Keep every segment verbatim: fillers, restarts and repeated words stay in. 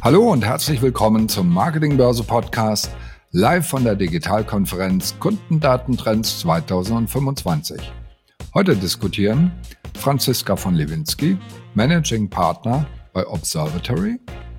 Hallo und herzlich willkommen zum Marketingbörse Podcast, live von der Digitalkonferenz Kundendatentrends zwanzig fünfundzwanzig. Heute diskutieren Franziska von Lewinsky, Managing Partner bei Observatory,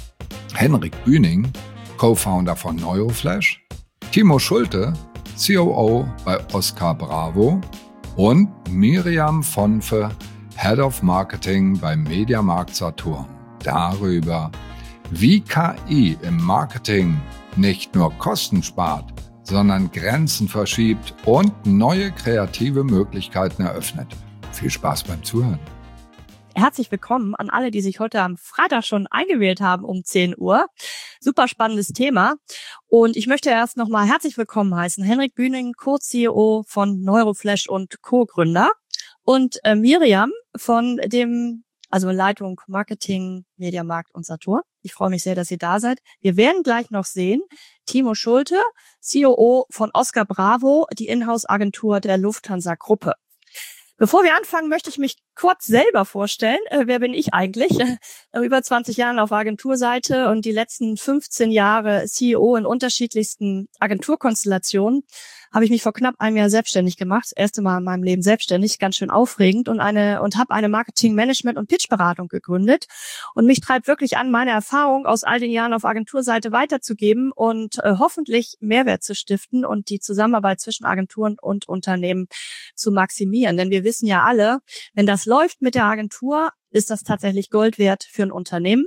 Henrik Bühning, Co-Founder von Neuroflash, Timo Schulte, C O O bei Oscar Bravo und Miriam Vonfe, Head of Marketing beim Mediamarkt Saturn, darüber, wie K I im Marketing nicht nur Kosten spart, sondern Grenzen verschiebt und neue kreative Möglichkeiten eröffnet. Viel Spaß beim Zuhören. Herzlich willkommen an alle, die sich heute am Freitag schon eingewählt haben um zehn Uhr. Super spannendes Thema. Und ich möchte erst nochmal herzlich willkommen heißen Henrik Bühning, Co-C E O von Neuroflash und Co-Gründer. Und äh, Miriam von dem, also Leitung Marketing, Mediamarkt und Saturn. Ich freue mich sehr, dass ihr da seid. Wir werden gleich noch sehen, Timo Schulte, C O O von Oscar Bravo, die Inhouse-Agentur der Lufthansa-Gruppe. Bevor wir anfangen, möchte ich mich kurz selber vorstellen. Äh, wer bin ich eigentlich? Äh, über zwanzig Jahre auf Agenturseite und die letzten fünfzehn Jahre C E O in unterschiedlichsten Agenturkonstellationen. Habe ich mich vor knapp einem Jahr selbstständig gemacht. Das erste Mal in meinem Leben selbstständig, ganz schön aufregend und eine und habe eine Marketing, Management und Pitchberatung gegründet. Und mich treibt wirklich an, meine Erfahrung aus all den Jahren auf Agenturseite weiterzugeben und äh, hoffentlich Mehrwert zu stiften und die Zusammenarbeit zwischen Agenturen und Unternehmen zu maximieren. Denn wir wissen ja alle, wenn das läuft mit der Agentur, ist das tatsächlich Gold wert für ein Unternehmen.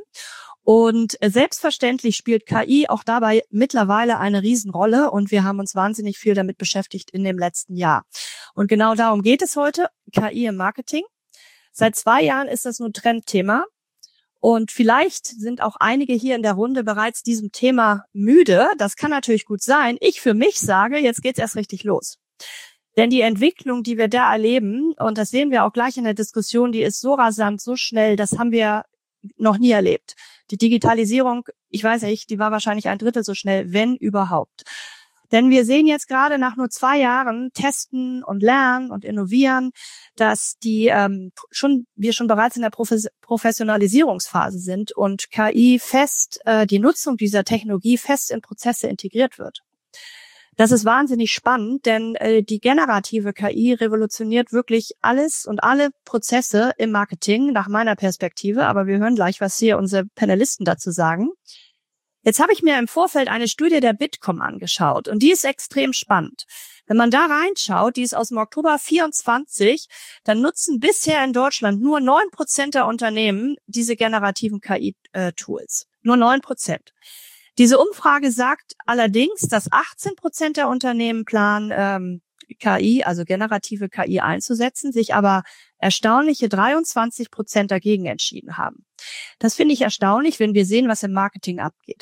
Und selbstverständlich spielt K I auch dabei mittlerweile eine Riesenrolle und wir haben uns wahnsinnig viel damit beschäftigt in dem letzten Jahr. Und genau darum geht es heute, K I im Marketing. Seit zwei Jahren ist das nun Trendthema und vielleicht sind auch einige hier in der Runde bereits diesem Thema müde. Das kann natürlich gut sein. Ich für mich sage, jetzt geht's erst richtig los. Denn die Entwicklung, die wir da erleben, und das sehen wir auch gleich in der Diskussion, die ist so rasant, so schnell, das haben wir noch nie erlebt. Die Digitalisierung, ich weiß nicht, die war wahrscheinlich ein Drittel so schnell, wenn überhaupt. Denn wir sehen jetzt gerade nach nur zwei Jahren Testen und Lernen und Innovieren, dass die ähm, schon wir schon bereits in der Profes- Professionalisierungsphase sind und K I fest, äh, die Nutzung dieser Technologie fest in Prozesse integriert wird. Das ist wahnsinnig spannend, denn äh, die generative K I revolutioniert wirklich alles und alle Prozesse im Marketing nach meiner Perspektive. Aber wir hören gleich, was hier unsere Panelisten dazu sagen. Jetzt habe ich mir im Vorfeld eine Studie der Bitkom angeschaut und die ist extrem spannend. Wenn man da reinschaut, die ist aus dem Oktober vierundzwanzig, dann nutzen bisher in Deutschland nur neun Prozent der Unternehmen diese generativen K I-Tools. Nur neun Prozent. Diese Umfrage sagt allerdings, dass achtzehn Prozent der Unternehmen planen, ähm, K I, also generative K I einzusetzen, sich aber erstaunliche dreiundzwanzig Prozent dagegen entschieden haben. Das finde ich erstaunlich, wenn wir sehen, was im Marketing abgeht.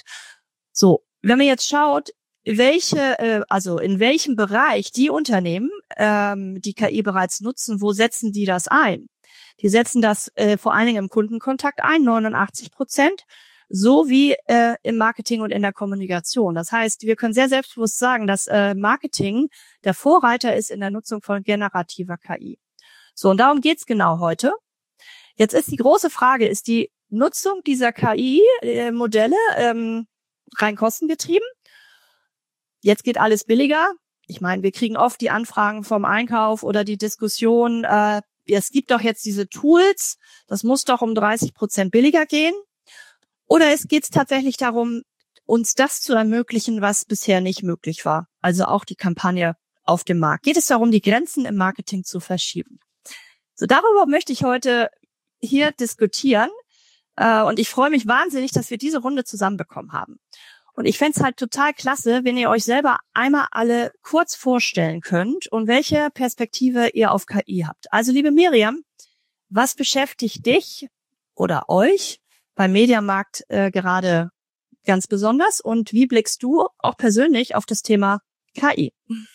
So, wenn man jetzt schaut, welche, äh, also in welchem Bereich die Unternehmen ähm, die K I bereits nutzen, wo setzen die das ein? Die setzen das äh, vor allen Dingen im Kundenkontakt ein, neunundachtzig Prozent. So wie äh, im Marketing und in der Kommunikation. Das heißt, wir können sehr selbstbewusst sagen, dass äh, Marketing der Vorreiter ist in der Nutzung von generativer K I. So, und darum geht's genau heute. Jetzt ist die große Frage, ist die Nutzung dieser K I-Modelle ähm, rein kostengetrieben? Jetzt geht alles billiger. Ich meine, wir kriegen oft die Anfragen vom Einkauf oder die Diskussion, äh, es gibt doch jetzt diese Tools, das muss doch um dreißig Prozent billiger gehen. Oder es geht tatsächlich darum, uns das zu ermöglichen, was bisher nicht möglich war. Also auch die Kampagne auf dem Markt. Geht es darum, die Grenzen im Marketing zu verschieben? So, darüber möchte ich heute hier diskutieren. Äh, und ich freue mich wahnsinnig, dass wir diese Runde zusammenbekommen haben. Und ich fände es halt total klasse, wenn ihr euch selber einmal alle kurz vorstellen könnt und welche Perspektive ihr auf K I habt. Also, liebe Miriam, was beschäftigt dich oder euch beim Mediamarkt äh, gerade ganz besonders und wie blickst du auch persönlich auf das Thema K I?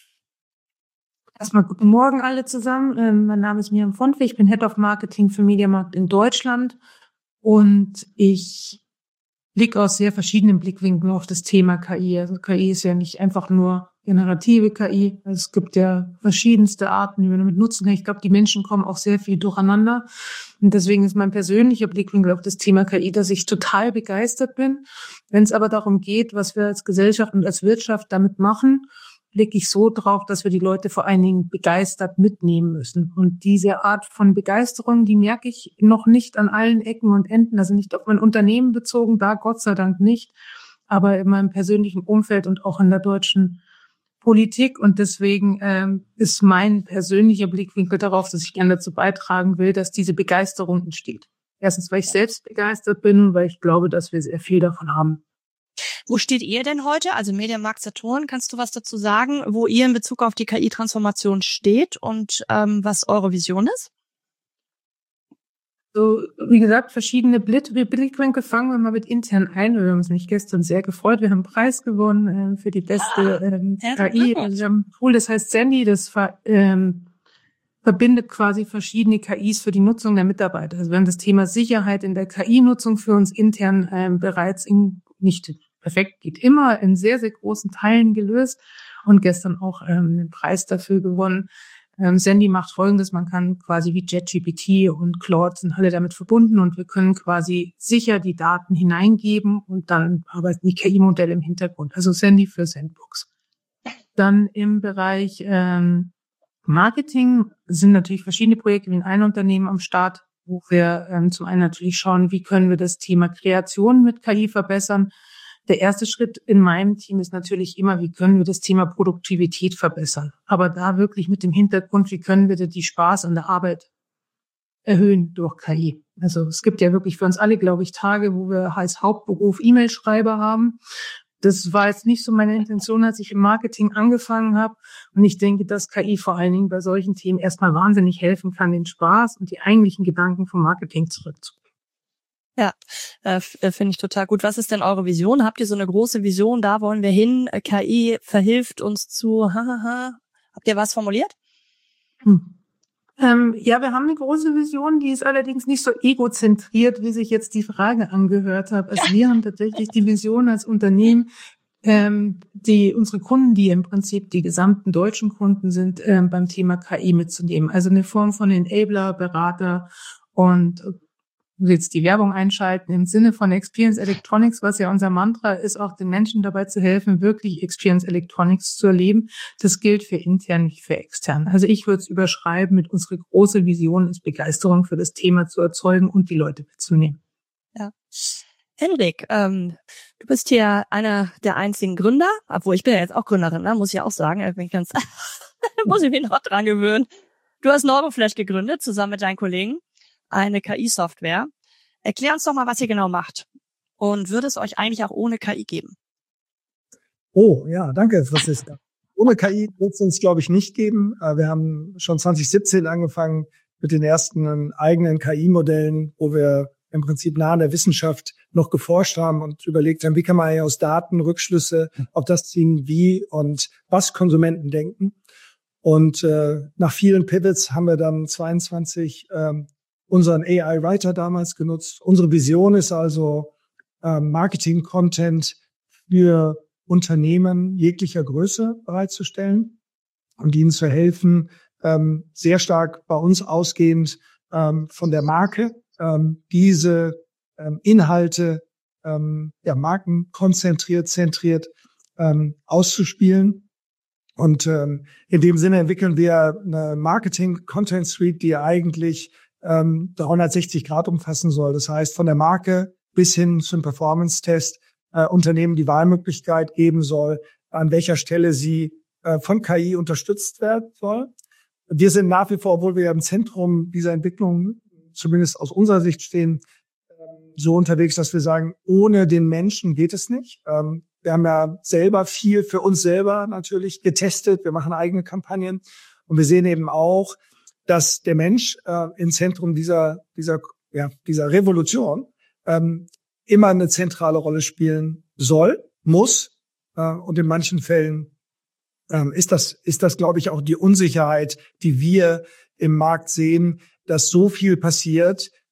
Erstmal guten Morgen alle zusammen. Ähm, mein Name ist Miriam Vonfe, ich bin Head of Marketing für Mediamarkt in Deutschland und ich blicke aus sehr verschiedenen Blickwinkeln auf das Thema K I. Also K I ist ja nicht einfach nur generative K I. Also es gibt ja verschiedenste Arten, wie man damit nutzen kann. Ich glaube, die Menschen kommen auch sehr viel durcheinander. Und deswegen ist mein persönlicher Blickwinkel auf das Thema K I, dass ich total begeistert bin. Wenn es aber darum geht, was wir als Gesellschaft und als Wirtschaft damit machen, blicke ich so drauf, dass wir die Leute vor allen Dingen begeistert mitnehmen müssen. Und diese Art von Begeisterung, die merke ich noch nicht an allen Ecken und Enden. Also nicht auf mein Unternehmen bezogen, da Gott sei Dank nicht, aber in meinem persönlichen Umfeld und auch in der deutschen Politik. Und deswegen ähm, ist mein persönlicher Blickwinkel darauf, dass ich gerne dazu beitragen will, dass diese Begeisterung entsteht. Erstens, weil ich selbst begeistert bin und weil ich glaube, dass wir sehr viel davon haben. Wo steht ihr denn heute? Also Mediamarkt Saturn, kannst du was dazu sagen, wo ihr in Bezug auf die K I-Transformation steht und ähm, was eure Vision ist? So, wie gesagt, verschiedene Blickwinkel. Fangen wir mal mit intern ein. Wir haben uns nicht gestern sehr gefreut. Wir haben einen Preis gewonnen äh, für die beste ähm, K I. Also wir haben ein Tool, das heißt Sandy, das ver, ähm, verbindet quasi verschiedene K Is für die Nutzung der Mitarbeiter. Also wir haben das Thema Sicherheit in der K I-Nutzung für uns intern ähm, bereits in, nicht perfekt, geht immer, in sehr, sehr großen Teilen gelöst und gestern auch ähm, den Preis dafür gewonnen. Ähm, Sandy macht Folgendes, man kann quasi wie ChatGPT und Claude sind alle damit verbunden und wir können quasi sicher die Daten hineingeben und dann arbeiten die K I-Modelle im Hintergrund. Also Sandy für Sandbox. Dann im Bereich ähm, Marketing sind natürlich verschiedene Projekte wie in einem Unternehmen am Start, wo wir ähm, zum einen natürlich schauen, wie können wir das Thema Kreation mit K I verbessern. Der erste Schritt in meinem Team ist natürlich immer, wie können wir das Thema Produktivität verbessern. Aber da wirklich mit dem Hintergrund, wie können wir die Spaß an der Arbeit erhöhen durch K I. Also es gibt ja wirklich für uns alle, glaube ich, Tage, wo wir als Hauptberuf E-Mail-Schreiber haben. Das war jetzt nicht so meine Intention, als ich im Marketing angefangen habe. Und ich denke, dass K I vor allen Dingen bei solchen Themen erstmal wahnsinnig helfen kann, den Spaß und die eigentlichen Gedanken vom Marketing zurückzubringen. Ja, äh, finde ich total gut. Was ist denn eure Vision? Habt ihr so eine große Vision? Da wollen wir hin. K I verhilft uns zu. Hahaha. Habt ihr was formuliert? Hm. Ähm, ja, wir haben eine große Vision, die ist allerdings nicht so egozentriert, wie sich jetzt die Frage angehört hat. Also wir haben tatsächlich die Vision als Unternehmen, ähm, die unsere Kunden, die im Prinzip die gesamten deutschen Kunden sind, ähm, beim Thema K I mitzunehmen. Also eine Form von Enabler, Berater und jetzt die Werbung einschalten im Sinne von Experience Electronics, was ja unser Mantra ist, auch den Menschen dabei zu helfen, wirklich Experience Electronics zu erleben. Das gilt für intern, nicht für extern. Also ich würde es überschreiben mit unserer großen Vision ist, Begeisterung für das Thema zu erzeugen und die Leute mitzunehmen. Ja. Henrik, ähm, du bist hier einer der einzigen Gründer, obwohl ich bin ja jetzt auch Gründerin, ne? Muss ich auch sagen, ich bin ganz, muss ich mich noch dran gewöhnen. Du hast Neuroflash gegründet, zusammen mit deinen Kollegen. Eine K I-Software. Erklär uns doch mal, was ihr genau macht. Und würde es euch eigentlich auch ohne K I geben? Oh, ja, danke, Franziska. Ohne K I wird es uns, glaube ich, nicht geben. Wir haben schon zwanzig siebzehn angefangen mit den ersten eigenen K I-Modellen, wo wir im Prinzip nah an der Wissenschaft noch geforscht haben und überlegt haben, wie kann man aus Daten Rückschlüsse auf das ziehen, wie und was Konsumenten denken. Und äh, nach vielen Pivots haben wir dann zweiundzwanzig ähm, unseren A I-Writer damals genutzt. Unsere Vision ist also, ähm, Marketing-Content für Unternehmen jeglicher Größe bereitzustellen und ihnen zu helfen, ähm, sehr stark bei uns ausgehend ähm, von der Marke, ähm, diese ähm, Inhalte ähm, ja, markenkonzentriert, zentriert ähm, auszuspielen. Und ähm, in dem Sinne entwickeln wir eine Marketing-Content-Suite, die eigentlich ähm, dreihundertsechzig Grad umfassen soll. Das heißt, von der Marke bis hin zum Performance-Test äh, Unternehmen die Wahlmöglichkeit geben soll, an welcher Stelle sie äh, von K I unterstützt werden soll. Wir sind nach wie vor, obwohl wir im Zentrum dieser Entwicklung zumindest aus unserer Sicht stehen, äh, so unterwegs, dass wir sagen, ohne den Menschen geht es nicht. Ähm, wir haben ja selber viel für uns selber natürlich getestet. Wir machen eigene Kampagnen und wir sehen eben auch, dass der Mensch äh, im Zentrum dieser dieser ja dieser Revolution ähm, immer eine zentrale Rolle spielen soll, muss äh, und in manchen Fällen ähm, ist das ist das glaube ich auch die Unsicherheit, die wir im Markt sehen, dass so viel passiert,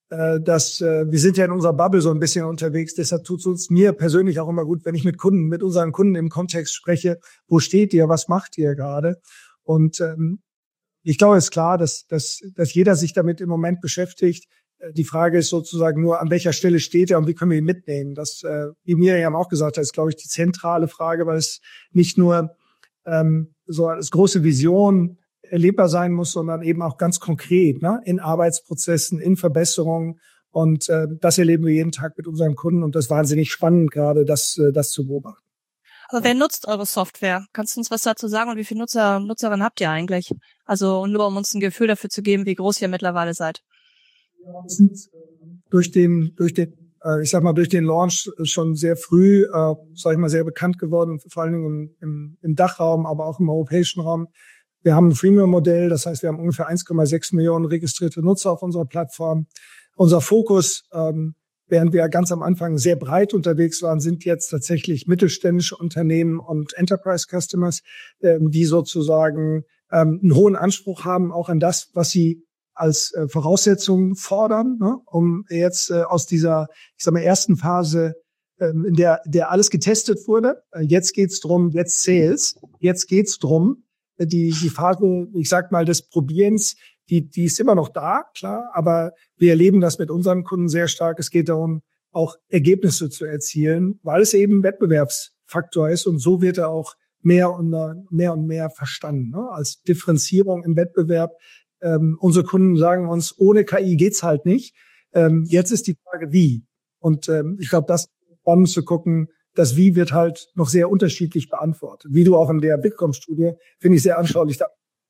äh, dass äh, wir sind ja in unserer Bubble so ein bisschen unterwegs. Deshalb tut es uns mir persönlich auch immer gut, wenn ich mit Kunden, mit unseren Kunden im Kontext spreche. Wo steht ihr? Was macht ihr gerade? Und ähm, ich glaube, es ist klar, dass, dass, dass jeder sich damit im Moment beschäftigt. Die Frage ist sozusagen nur, an welcher Stelle steht er und wie können wir ihn mitnehmen? Das, äh, wie Miriam auch gesagt hat, ist, glaube ich, die zentrale Frage, weil es nicht nur ähm, so als große Vision erlebbar sein muss, sondern eben auch ganz konkret, ne? In Arbeitsprozessen, in Verbesserungen. Und äh, das erleben wir jeden Tag mit unseren Kunden und das ist wahnsinnig spannend gerade, das, äh, das zu beobachten. Aber wer nutzt eure Software? Kannst du uns was dazu sagen und wie viele Nutzer, Nutzerinnen habt ihr eigentlich? Also nur um uns ein Gefühl dafür zu geben, wie groß ihr mittlerweile seid. Wir sind durch den, durch den, äh, ich sag mal, durch den Launch schon sehr früh, äh, sag ich mal, sehr bekannt geworden, vor allen Dingen im, im, im Dachraum, aber auch im europäischen Raum. Wir haben ein Freemium-Modell, das heißt, wir haben ungefähr eins Komma sechs Millionen registrierte Nutzer auf unserer Plattform. Unser Fokus, ähm, während wir ganz am Anfang sehr breit unterwegs waren, sind jetzt tatsächlich mittelständische Unternehmen und Enterprise-Customers, ähm, die sozusagen ähm, einen hohen Anspruch haben, auch an das, was sie als äh, Voraussetzung fordern, ne, um jetzt äh, aus dieser, ich sag mal, ersten Phase, ähm, in der der alles getestet wurde. Äh, jetzt geht's drum, jetzt Sales. Jetzt geht's drum, äh, die die Phase, ich sag mal, des Probierens, die die ist immer noch da, klar, aber wir erleben das mit unseren Kunden sehr stark. Es geht darum, auch Ergebnisse zu erzielen, weil es eben ein Wettbewerbsfaktor ist und so wird er auch mehr und mehr und mehr verstanden, ne, als Differenzierung im Wettbewerb. Ähm, unsere Kunden sagen uns, ohne K I geht's halt nicht. Ähm, jetzt ist die Frage, wie. Und ähm, ich glaube, das ist spannend zu gucken, das Wie wird halt noch sehr unterschiedlich beantwortet. Wie du auch in der Bitkom-Studie, finde ich sehr anschaulich.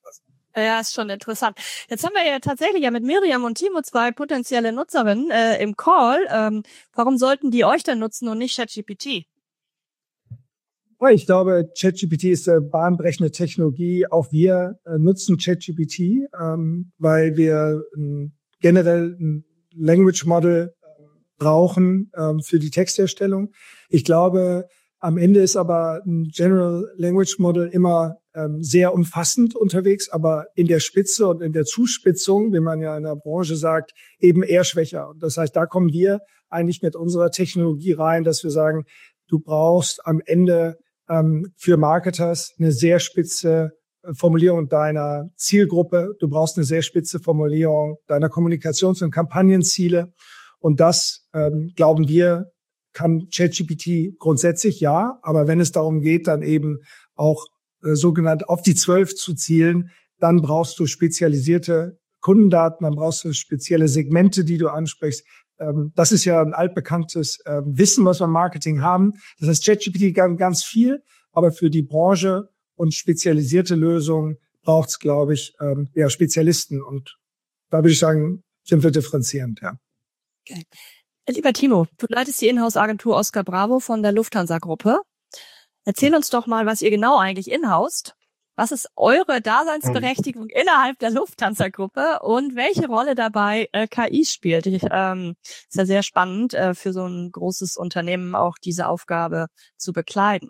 Ja, ist schon interessant. Jetzt haben wir ja tatsächlich ja mit Miriam und Timo zwei potenzielle Nutzerinnen äh, im Call. Ähm, warum sollten die euch denn nutzen und nicht ChatGPT? Ich glaube, ChatGPT ist eine bahnbrechende Technologie. Auch wir äh, nutzen ChatGPT, ähm, weil wir äh, generell ein Language Model äh, brauchen ähm, für die Texterstellung. Ich glaube, am Ende ist aber ein General Language Model immer ähm, sehr umfassend unterwegs, aber in der Spitze und in der Zuspitzung, wie man ja in der Branche sagt, eben eher schwächer. Und das heißt, da kommen wir eigentlich mit unserer Technologie rein, dass wir sagen, du brauchst am Ende ähm, für Marketers eine sehr spitze Formulierung deiner Zielgruppe. Du brauchst eine sehr spitze Formulierung deiner Kommunikations- und Kampagnenziele. Und das, ähm, glauben wir, kann ChatGPT grundsätzlich ja, aber wenn es darum geht, dann eben auch äh, sogenannt auf die zwölf zu zielen, dann brauchst du spezialisierte Kundendaten, dann brauchst du spezielle Segmente, die du ansprichst. Ähm, das ist ja ein altbekanntes äh, Wissen, was wir im Marketing haben. Das heißt, ChatGPT kann ganz viel, aber für die Branche und spezialisierte Lösungen braucht es, glaube ich, ähm, ja, Spezialisten. Und da würde ich sagen, sind wir differenzierend, ja. Okay. Lieber Timo, du leitest die Inhouse-Agentur Oscar Bravo von der Lufthansa-Gruppe. Erzähl uns doch mal, was ihr genau eigentlich inhoust. Was ist eure Daseinsberechtigung mhm. innerhalb der Lufthansa-Gruppe und welche Rolle dabei äh, K I spielt? Ich, ähm, ist ja sehr spannend, äh, für so ein großes Unternehmen auch diese Aufgabe zu bekleiden.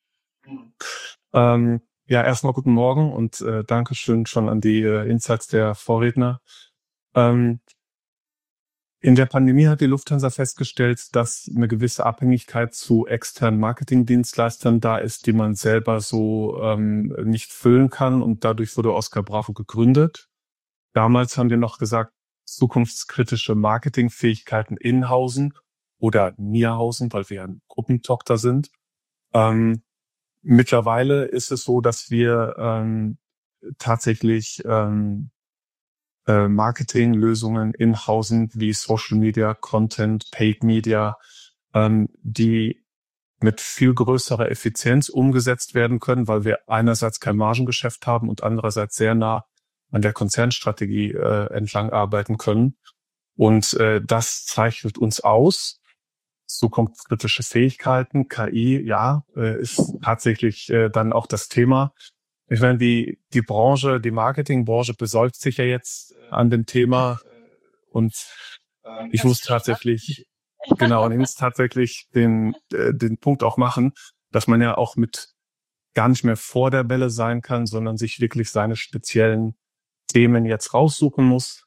Ähm, ja, erstmal guten Morgen und äh, Dankeschön schon an die äh, Insights der Vorredner. Ähm, In der Pandemie hat die Lufthansa festgestellt, dass eine gewisse Abhängigkeit zu externen Marketingdienstleistern da ist, die man selber so ähm, nicht füllen kann. Und dadurch wurde Oscar Bravo gegründet. Damals haben wir noch gesagt, zukunftskritische Marketingfähigkeiten inhausen oder nierhausen, weil wir eine Gruppentochter sind. Ähm, mittlerweile ist es so, dass wir ähm, tatsächlich ähm, Marketinglösungen inhausen wie Social Media, Content, Paid Media, ähm, die mit viel größerer Effizienz umgesetzt werden können, weil wir einerseits kein Margengeschäft haben und andererseits sehr nah an der Konzernstrategie äh, entlang arbeiten können. Und äh, das zeichnet uns aus. Zukunftskritische Fähigkeiten, K I, ja, äh, ist tatsächlich äh, dann auch das Thema. Ich meine, die, die Branche, die Marketingbranche besäuft sich ja jetzt an dem Thema und ich muss tatsächlich, genau, und ich muss tatsächlich den, den Punkt auch machen, dass man ja auch mit gar nicht mehr vor der Welle sein kann, sondern sich wirklich seine speziellen Themen jetzt raussuchen muss.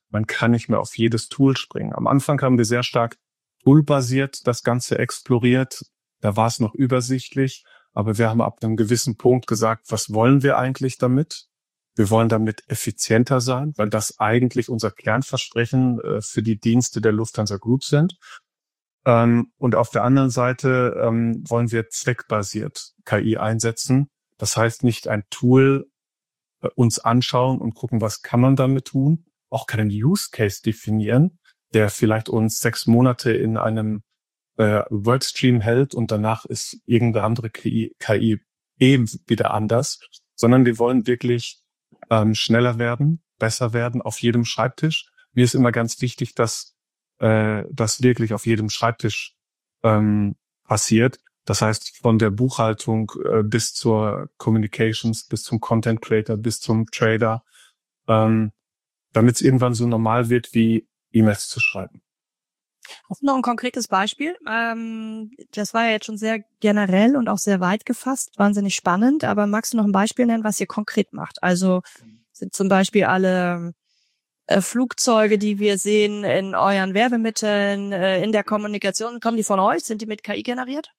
Man kann nicht mehr auf jedes Tool springen. Am Anfang haben wir sehr stark toolbasiert das Ganze exploriert. Da war es noch übersichtlich. Aber wir haben ab einem gewissen Punkt gesagt, was wollen wir eigentlich damit? Wir wollen damit effizienter sein, weil das eigentlich unser Kernversprechen äh, für die Dienste der Lufthansa Group sind. Ähm, und auf der anderen Seite ähm, wollen wir zweckbasiert K I einsetzen. Das heißt, nicht ein Tool äh, uns anschauen und gucken, was kann man damit tun, auch keinen Use Case definieren, der vielleicht uns sechs Monate in einem äh, Workstream hält und danach ist irgendeine andere K I, K I eben wieder anders, sondern wir wollen wirklich ähm, schneller werden, besser werden auf jedem Schreibtisch. Mir ist immer ganz wichtig, dass äh, das wirklich auf jedem Schreibtisch ähm, passiert. Das heißt, von der Buchhaltung äh, bis zur Communications, bis zum Content Creator, bis zum Trader, ähm, damit es irgendwann so normal wird, wie E-Mails zu schreiben. Hast du noch ein konkretes Beispiel? Ähm, das war ja jetzt schon sehr generell und auch sehr weit gefasst, wahnsinnig spannend, aber magst du noch ein Beispiel nennen, was ihr konkret macht? Also sind zum Beispiel alle äh, Flugzeuge, die wir sehen in euren Werbemitteln, äh, in der Kommunikation, kommen die von euch? Sind die mit K I generiert?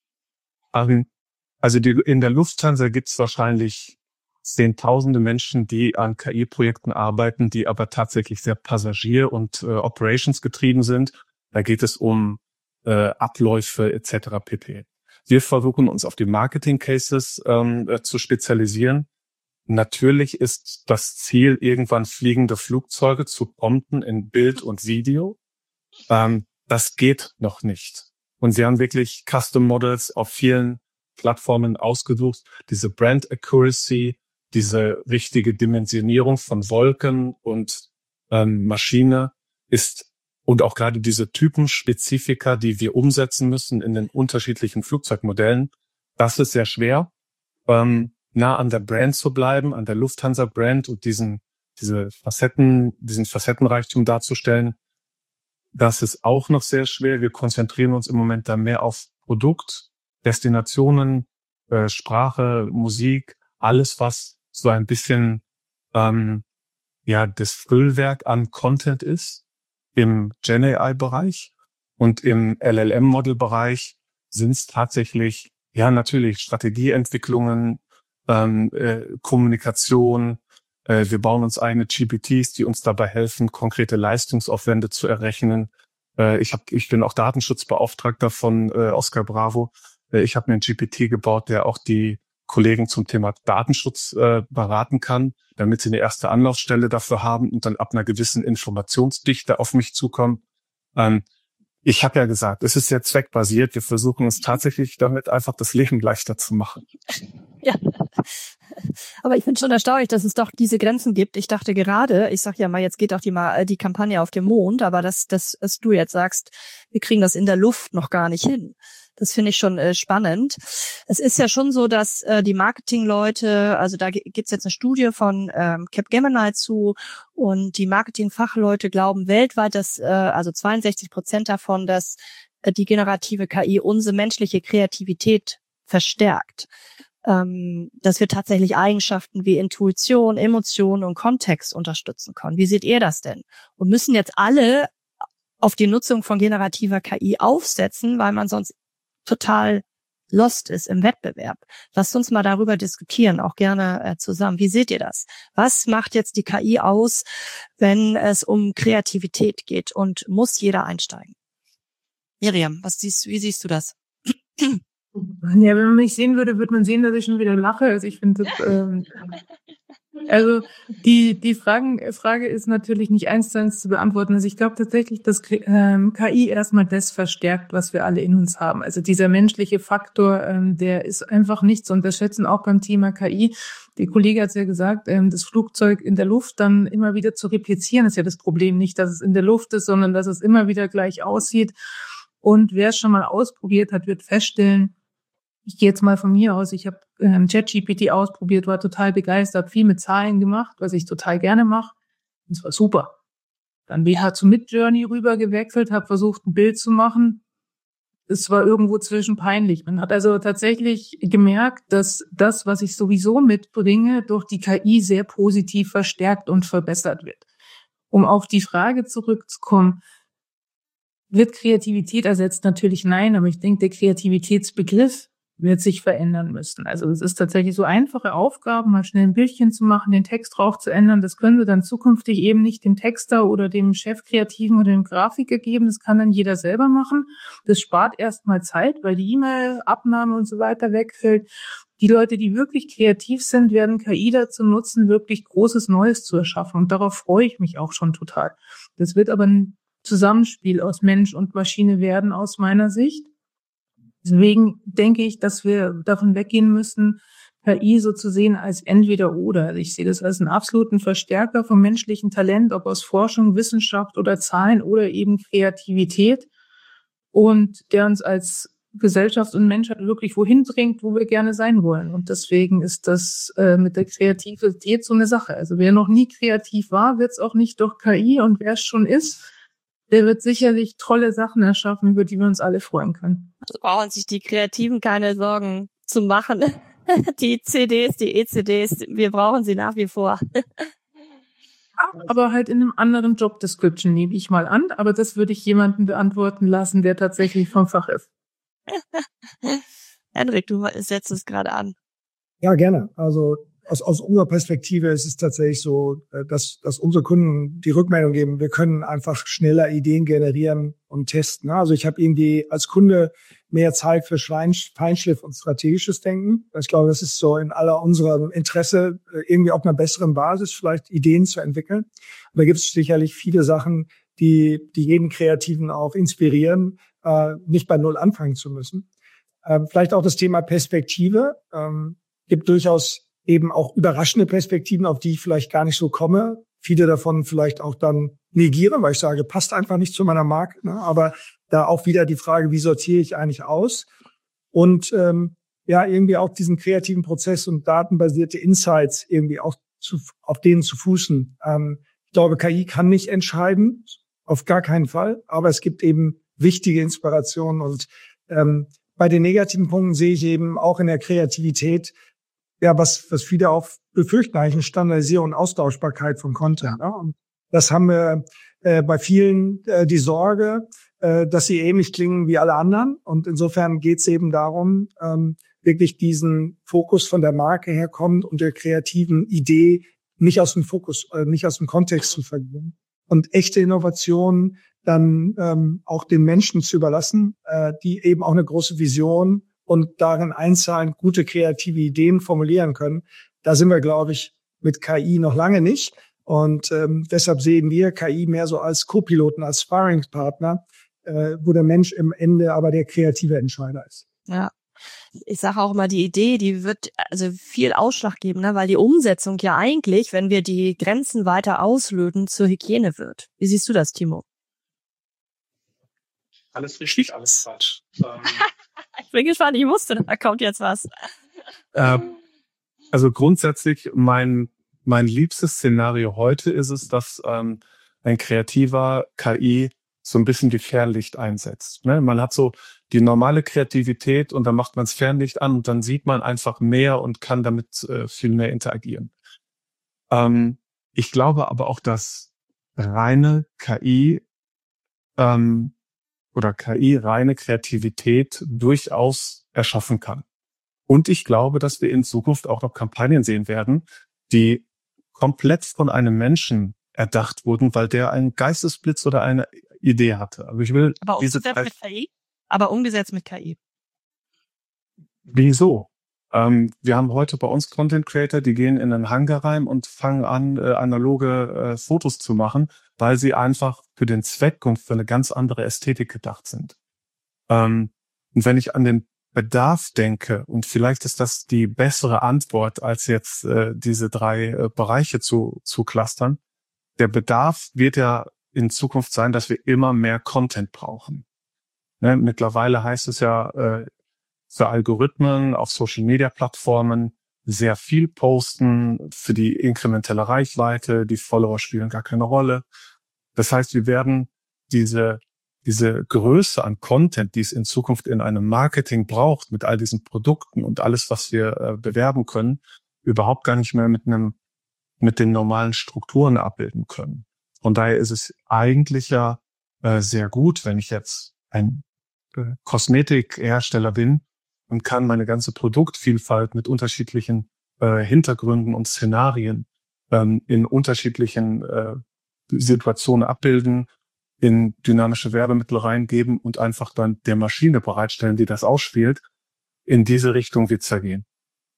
Also die, in der Lufthansa gibt es wahrscheinlich zehntausende Menschen, die an K I-Projekten arbeiten, die aber tatsächlich sehr Passagier- und äh, Operations getrieben sind. Da geht es um äh, Abläufe et cetera pp. Wir versuchen uns auf die Marketing-Cases ähm, äh, zu spezialisieren. Natürlich ist das Ziel, irgendwann fliegende Flugzeuge zu prompten in Bild und Video. Ähm, das geht noch nicht. Und sie haben wirklich Custom Models auf vielen Plattformen ausgesucht. Diese Brand Accuracy, diese richtige Dimensionierung von Wolken und ähm, Maschine ist und auch gerade diese Typenspezifika, die wir umsetzen müssen in den unterschiedlichen Flugzeugmodellen, das ist sehr schwer, ähm, nah an der Brand zu bleiben, an der Lufthansa-Brand und diesen diese Facetten, diesen Facettenreichtum darzustellen. Das ist auch noch sehr schwer. Wir konzentrieren uns im Moment da mehr auf Produkt, Destinationen, äh, Sprache, Musik, alles, was so ein bisschen ähm, ja das Füllwerk an Content ist. Im Gen A I-Bereich und im L L M-Model-Bereich sind es tatsächlich, ja natürlich, Strategieentwicklungen, ähm, äh, Kommunikation. Äh, wir bauen uns eigene G P Ts, die uns dabei helfen, konkrete Leistungsaufwände zu errechnen. Äh, ich, hab, ich bin auch Datenschutzbeauftragter von äh, Oscar Bravo. Äh, ich habe mir einen G P T gebaut, der auch die Kollegen zum Thema Datenschutz äh, beraten kann, damit sie eine erste Anlaufstelle dafür haben und dann ab einer gewissen Informationsdichte auf mich zukommen. Ähm, ich habe ja gesagt, es ist sehr zweckbasiert. Wir versuchen uns tatsächlich damit einfach das Leben leichter zu machen. Ja, aber ich finde schon erstaunlich, dass es doch diese Grenzen gibt. Ich dachte gerade, ich sag ja mal, jetzt geht auch die, mal die Kampagne auf den Mond, aber dass, dass, dass du jetzt sagst, wir kriegen das in der Luft noch gar nicht hin. Das finde ich schon äh, spannend. Es ist ja schon so, dass äh, die Marketingleute, also da g- gibt's jetzt eine Studie von ähm, Capgemini zu und die Marketingfachleute glauben weltweit, dass äh, also zweiundsechzig Prozent davon, dass äh, die generative K I unsere menschliche Kreativität verstärkt. Ähm, dass wir tatsächlich Eigenschaften wie Intuition, Emotion und Kontext unterstützen können. Wie seht ihr das denn? Und müssen jetzt alle auf die Nutzung von generativer K I aufsetzen, weil man sonst total lost ist im Wettbewerb. Lasst uns mal darüber diskutieren, auch gerne äh, zusammen. Wie seht ihr das? Was macht jetzt die K I aus, wenn es um Kreativität geht und muss jeder einsteigen? Miriam, was siehst, wie siehst du das? Ja, wenn man mich sehen würde, würde man sehen, dass ich schon wieder lache. Also ich finde das, ähm, also die die Fragen, Frage ist natürlich nicht eins zu eins zu beantworten. Also ich glaube tatsächlich, dass ähm, K I erstmal das verstärkt, was wir alle in uns haben. Also dieser menschliche Faktor, ähm, der ist einfach nicht zu unterschätzen, auch beim Thema K I. Die Kollege hat es ja gesagt, ähm, das Flugzeug in der Luft dann immer wieder zu replizieren, ist ja das Problem. Nicht, dass es in der Luft ist, sondern dass es immer wieder gleich aussieht. Und wer es schon mal ausprobiert hat, wird feststellen, ich gehe jetzt mal von mir aus, ich habe ähm, ChatGPT ausprobiert, war total begeistert, viel mit Zahlen gemacht, was ich total gerne mache. Und es war super. Dann bin ich zu Midjourney rüber gewechselt, habe versucht, ein Bild zu machen. Es war irgendwo zwischen peinlich. Man hat also tatsächlich gemerkt, dass das, was ich sowieso mitbringe, durch die K I sehr positiv verstärkt und verbessert wird. Um auf die Frage zurückzukommen, wird Kreativität ersetzt? Natürlich nein, aber ich denke, der Kreativitätsbegriff wird sich verändern müssen. Also es ist tatsächlich so einfache Aufgaben, mal schnell ein Bildchen zu machen, den Text drauf zu ändern. Das können Sie dann zukünftig eben nicht dem Texter oder dem Chefkreativen oder dem Grafiker geben. Das kann dann jeder selber machen. Das spart erstmal Zeit, weil die E-Mail-Abnahme und so weiter wegfällt. Die Leute, die wirklich kreativ sind, werden K I dazu nutzen, wirklich Großes Neues zu erschaffen. Und darauf freue ich mich auch schon total. Das wird aber ein Zusammenspiel aus Mensch und Maschine werden, aus meiner Sicht. Deswegen denke ich, dass wir davon weggehen müssen, K I so zu sehen als entweder oder. Also ich sehe das als einen absoluten Verstärker vom menschlichen Talent, ob aus Forschung, Wissenschaft oder Zahlen oder eben Kreativität. Und der uns als Gesellschaft und Menschheit wirklich wohin bringt, wo wir gerne sein wollen. Und deswegen ist das äh, mit der Kreativität so eine Sache. Also wer noch nie kreativ war, wird es auch nicht durch K I. Und wer es schon ist, der wird sicherlich tolle Sachen erschaffen, über die wir uns alle freuen können. Also brauchen sich die Kreativen keine Sorgen zu machen. Die C Ds, die E C Ds, wir brauchen sie nach wie vor. Aber halt in einem anderen Job Description nehme ich mal an. Aber das würde ich jemanden beantworten lassen, der tatsächlich vom Fach ist. Henrik, du setzt es gerade an. Ja, gerne. Also aus, aus unserer Perspektive ist es tatsächlich so, dass, dass unsere Kunden die Rückmeldung geben, wir können einfach schneller Ideen generieren und testen. Also ich habe irgendwie als Kunde mehr Zeit für Feinschliff und strategisches Denken. Ich glaube, das ist so in aller unserem Interesse, irgendwie auf einer besseren Basis vielleicht Ideen zu entwickeln. Und da gibt es sicherlich viele Sachen, die, die jeden Kreativen auch inspirieren, äh, nicht bei Null anfangen zu müssen. Ähm, vielleicht auch das Thema Perspektive. Ähm, gibt durchaus eben auch überraschende Perspektiven, auf die ich vielleicht gar nicht so komme. Viele davon vielleicht auch dann negiere, weil ich sage, passt einfach nicht zu meiner Marke. Ne? Aber da auch wieder die Frage, wie sortiere ich eigentlich aus? Und ähm, ja, irgendwie auch diesen kreativen Prozess und datenbasierte Insights irgendwie auch zu, auf denen zu fußen. Ähm, ich glaube, K I kann nicht entscheiden, auf gar keinen Fall. Aber es gibt eben wichtige Inspirationen. Und ähm, bei den negativen Punkten sehe ich eben auch in der Kreativität, ja, was, was viele auch befürchten, eigentlich eine Standardisierung und Austauschbarkeit von Content. Ja. Und das haben wir äh, bei vielen äh, die Sorge, äh, dass sie ähnlich klingen wie alle anderen. Und insofern geht es eben darum, ähm, wirklich diesen Fokus von der Marke herkommt und der kreativen Idee nicht aus dem Fokus, äh, nicht aus dem Kontext zu verlieren. Und echte Innovationen dann ähm, auch den Menschen zu überlassen, äh, die eben auch eine große Vision und darin einzahlen, gute kreative Ideen formulieren können. Da sind wir, glaube ich, mit K I noch lange nicht. Und ähm, deshalb sehen wir K I mehr so als Co-Piloten, als Sparringspartner, äh, wo der Mensch im Ende aber der kreative Entscheider ist. Ja, ich sage auch immer, die Idee, die wird also viel Ausschlag geben, ne? Weil die Umsetzung ja eigentlich, wenn wir die Grenzen weiter auslöten, zur Hygiene wird. Wie siehst du das, Timo? Alles richtig, alles falsch. Ähm, ich bin gespannt, ich wusste, da kommt jetzt was. Äh, also grundsätzlich, mein mein liebstes Szenario heute ist es, dass ähm, ein kreativer K I so ein bisschen wie Fernlicht einsetzt. Ne? Man hat so die normale Kreativität und dann macht man das Fernlicht an und dann sieht man einfach mehr und kann damit äh, viel mehr interagieren. Ähm, ich glaube aber auch, dass reine K I ähm, oder K I reine Kreativität durchaus erschaffen kann. Und ich glaube, dass wir in Zukunft auch noch Kampagnen sehen werden, die komplett von einem Menschen erdacht wurden, weil der einen Geistesblitz oder eine Idee hatte. Also ich will aber diese umgesetzt mit K I? Aber umgesetzt mit K I. Wieso? Ähm, wir haben heute bei uns Content Creator, die gehen in einen Hangar rein und fangen an, äh, analoge äh, Fotos zu machen, weil sie einfach für den Zweck und für eine ganz andere Ästhetik gedacht sind. Ähm, und wenn ich an den Bedarf denke, und vielleicht ist das die bessere Antwort, als jetzt äh, diese drei äh, Bereiche zu, zu clustern. Der Bedarf wird ja in Zukunft sein, dass wir immer mehr Content brauchen. Ne? Mittlerweile heißt es ja äh, für Algorithmen auf Social-Media-Plattformen sehr viel posten, für die inkrementelle Reichweite, die Follower spielen gar keine Rolle. Das heißt, wir werden diese diese Größe an Content, die es in Zukunft in einem Marketing braucht, mit all diesen Produkten und alles, was wir äh, bewerben können, überhaupt gar nicht mehr mit einem mit den normalen Strukturen abbilden können. Von daher ist es eigentlich ja äh, sehr gut, wenn ich jetzt ein äh, Kosmetikhersteller bin und kann meine ganze Produktvielfalt mit unterschiedlichen äh, Hintergründen und Szenarien ähm, in unterschiedlichen äh, Situationen abbilden, in dynamische Werbemittel reingeben und einfach dann der Maschine bereitstellen, die das ausspielt. In diese Richtung wird's ja gehen.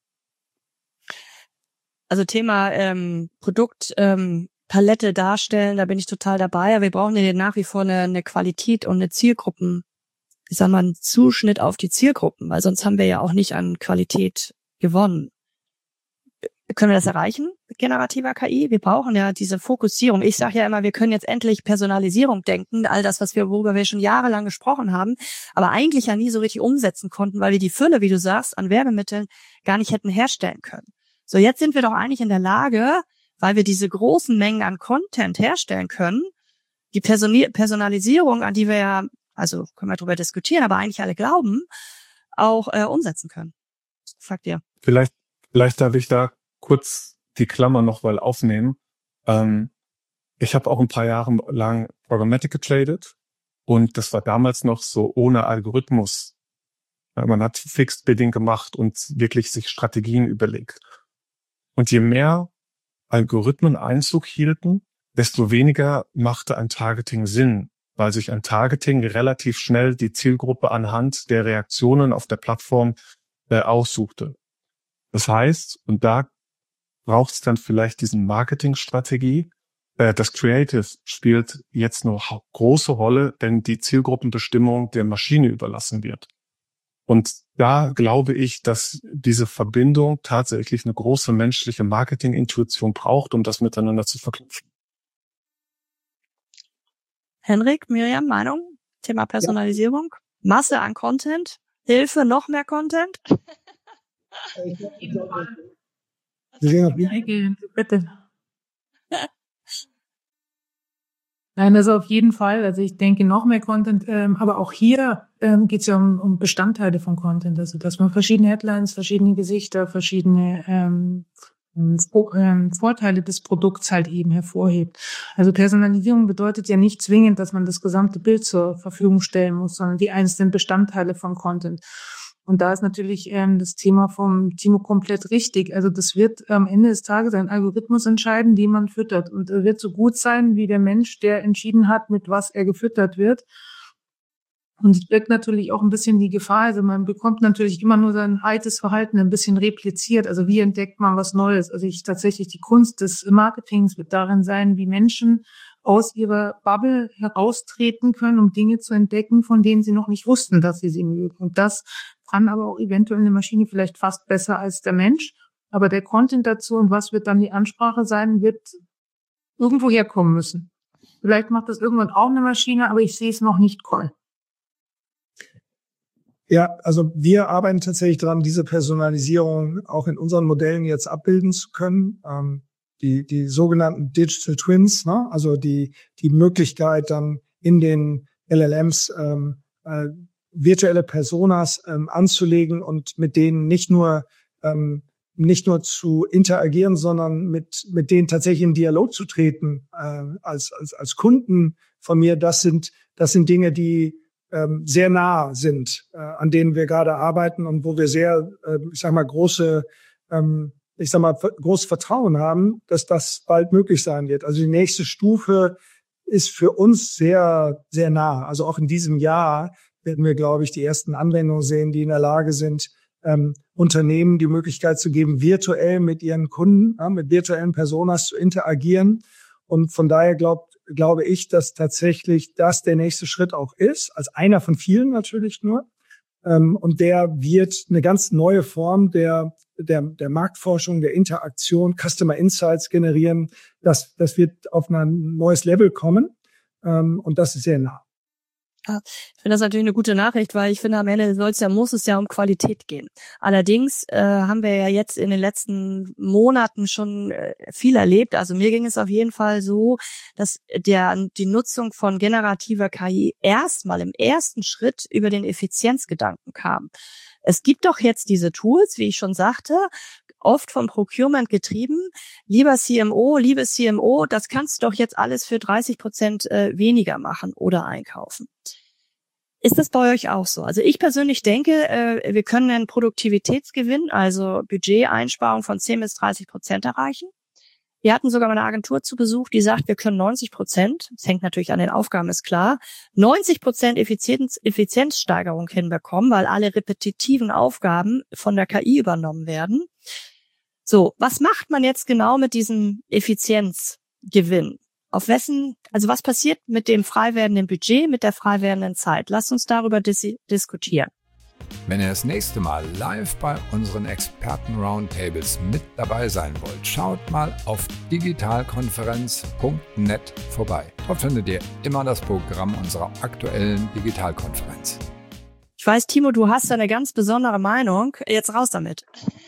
Also Thema ähm, Produkt ähm, Palette darstellen, da bin ich total dabei. Aber wir brauchen ja nach wie vor eine, eine Qualität und eine Zielgruppen, ich sag mal, einen Zuschnitt auf die Zielgruppen, weil sonst haben wir ja auch nicht an Qualität gewonnen. Können wir das erreichen mit generativer K I? Wir brauchen ja diese Fokussierung. Ich sage ja immer, wir können jetzt endlich Personalisierung denken, all das, was wir, worüber wir schon jahrelang gesprochen haben, aber eigentlich ja nie so richtig umsetzen konnten, weil wir die Fülle, wie du sagst, an Werbemitteln gar nicht hätten herstellen können. So, jetzt sind wir doch eigentlich in der Lage, weil wir diese großen Mengen an Content herstellen können, die Person- Personalisierung, an die wir ja, also können wir darüber diskutieren, aber eigentlich alle glauben, auch äh, umsetzen können. Sagt ihr? Vielleicht, vielleicht darf ich da kurz die Klammer noch mal aufnehmen. Ähm, ich habe auch ein paar Jahre lang Programmatic getradet und das war damals noch so ohne Algorithmus. Ja, man hat Fixed Bidding gemacht und wirklich sich Strategien überlegt. Und je mehr Algorithmen Einzug hielten, desto weniger machte ein Targeting Sinn, weil sich ein Targeting relativ schnell die Zielgruppe anhand der Reaktionen auf der Plattform äh, aussuchte. Das heißt, und da braucht es dann vielleicht diesen Marketingstrategie. Äh, das Creative spielt jetzt eine große Rolle, denn die Zielgruppenbestimmung der Maschine überlassen wird. Und da glaube ich, dass diese Verbindung tatsächlich eine große menschliche Marketingintuition braucht, um das miteinander zu verknüpfen. Henrik, Miriam, Meinung? Thema Personalisierung? Ja. Masse an Content? Hilfe, noch mehr Content? Bitte. Nein, also auf jeden Fall. Also ich denke noch mehr Content, ähm, aber auch hier ähm, geht es ja um, um Bestandteile von Content. Also dass man verschiedene Headlines, verschiedene Gesichter, verschiedene ähm, ähm, Vorteile des Produkts halt eben hervorhebt. Also Personalisierung bedeutet ja nicht zwingend, dass man das gesamte Bild zur Verfügung stellen muss, sondern die einzelnen Bestandteile von Content. Und da ist natürlich ähm, das Thema vom Timo komplett richtig. Also das wird am Ende des Tages ein Algorithmus entscheiden, den man füttert. Und er wird so gut sein wie der Mensch, der entschieden hat, mit was er gefüttert wird. Und es birgt natürlich auch ein bisschen die Gefahr. Also man bekommt natürlich immer nur sein altes Verhalten ein bisschen repliziert. Also wie entdeckt man was Neues? Also ich tatsächlich die Kunst des Marketings wird darin sein, wie Menschen aus ihrer Bubble heraustreten können, um Dinge zu entdecken, von denen sie noch nicht wussten, dass sie sie mögen. Und das kann aber auch eventuell eine Maschine vielleicht fast besser als der Mensch. Aber der Content dazu und was wird dann die Ansprache sein, wird irgendwo herkommen müssen. Vielleicht macht das irgendwann auch eine Maschine, aber ich sehe es noch nicht kommen. Ja, also wir arbeiten tatsächlich dran, diese Personalisierung auch in unseren Modellen jetzt abbilden zu können. Ähm, die, die sogenannten Digital Twins, ne? Also die, die Möglichkeit dann in den L L Ms ähm, äh, virtuelle Personas ähm, anzulegen und mit denen nicht nur ähm, nicht nur zu interagieren, sondern mit mit denen tatsächlich in Dialog zu treten äh, als als als Kunden von mir. Das sind das sind Dinge, die ähm, sehr nah sind, äh, an denen wir gerade arbeiten und wo wir sehr, äh, ich sag mal große ähm, ich sag mal großes Vertrauen haben, dass das bald möglich sein wird. Also die nächste Stufe ist für uns sehr sehr nah. Also auch in diesem Jahr werden wir, glaube ich, die ersten Anwendungen sehen, die in der Lage sind, ähm, Unternehmen die Möglichkeit zu geben, virtuell mit ihren Kunden, ja, mit virtuellen Personas zu interagieren. Und von daher glaub, glaube ich, dass tatsächlich das der nächste Schritt auch ist, als einer von vielen natürlich nur. Ähm, und der wird eine ganz neue Form der, der, der Marktforschung, der Interaktion, Customer Insights generieren. Das, das wird auf ein neues Level kommen. Ähm, und das ist sehr nah. Ja, ich finde das natürlich eine gute Nachricht, weil ich finde, am Ende soll es ja, muss es ja um Qualität gehen. Allerdings äh, haben wir ja jetzt in den letzten Monaten schon äh, viel erlebt. Also mir ging es auf jeden Fall so, dass der die Nutzung von generativer K I erstmal im ersten Schritt über den Effizienzgedanken kam. Es gibt doch jetzt diese Tools, wie ich schon sagte, oft vom Procurement getrieben. Lieber C M O, liebe C M O, das kannst du doch jetzt alles für dreißig Prozent äh, weniger machen oder einkaufen. Ist das bei euch auch so? Also ich persönlich denke, äh, wir können einen Produktivitätsgewinn, also Budgeteinsparung von zehn bis dreißig Prozent erreichen. Wir hatten sogar mal eine Agentur zu Besuch, die sagt, wir können neunzig Prozent, das hängt natürlich an den Aufgaben, ist klar, neunzig Prozent Effizienz, Effizienzsteigerung hinbekommen, weil alle repetitiven Aufgaben von der K I übernommen werden. So, was macht man jetzt genau mit diesem Effizienzgewinn? Auf wessen, also was passiert mit dem frei werdenden Budget, mit der frei werdenden Zeit? Lasst uns darüber dis- diskutieren. Wenn ihr das nächste Mal live bei unseren Experten-Roundtables mit dabei sein wollt, schaut mal auf digitalkonferenz punkt net vorbei. Dort findet ihr immer das Programm unserer aktuellen Digitalkonferenz. Ich weiß, Timo, du hast da eine ganz besondere Meinung. Jetzt raus damit.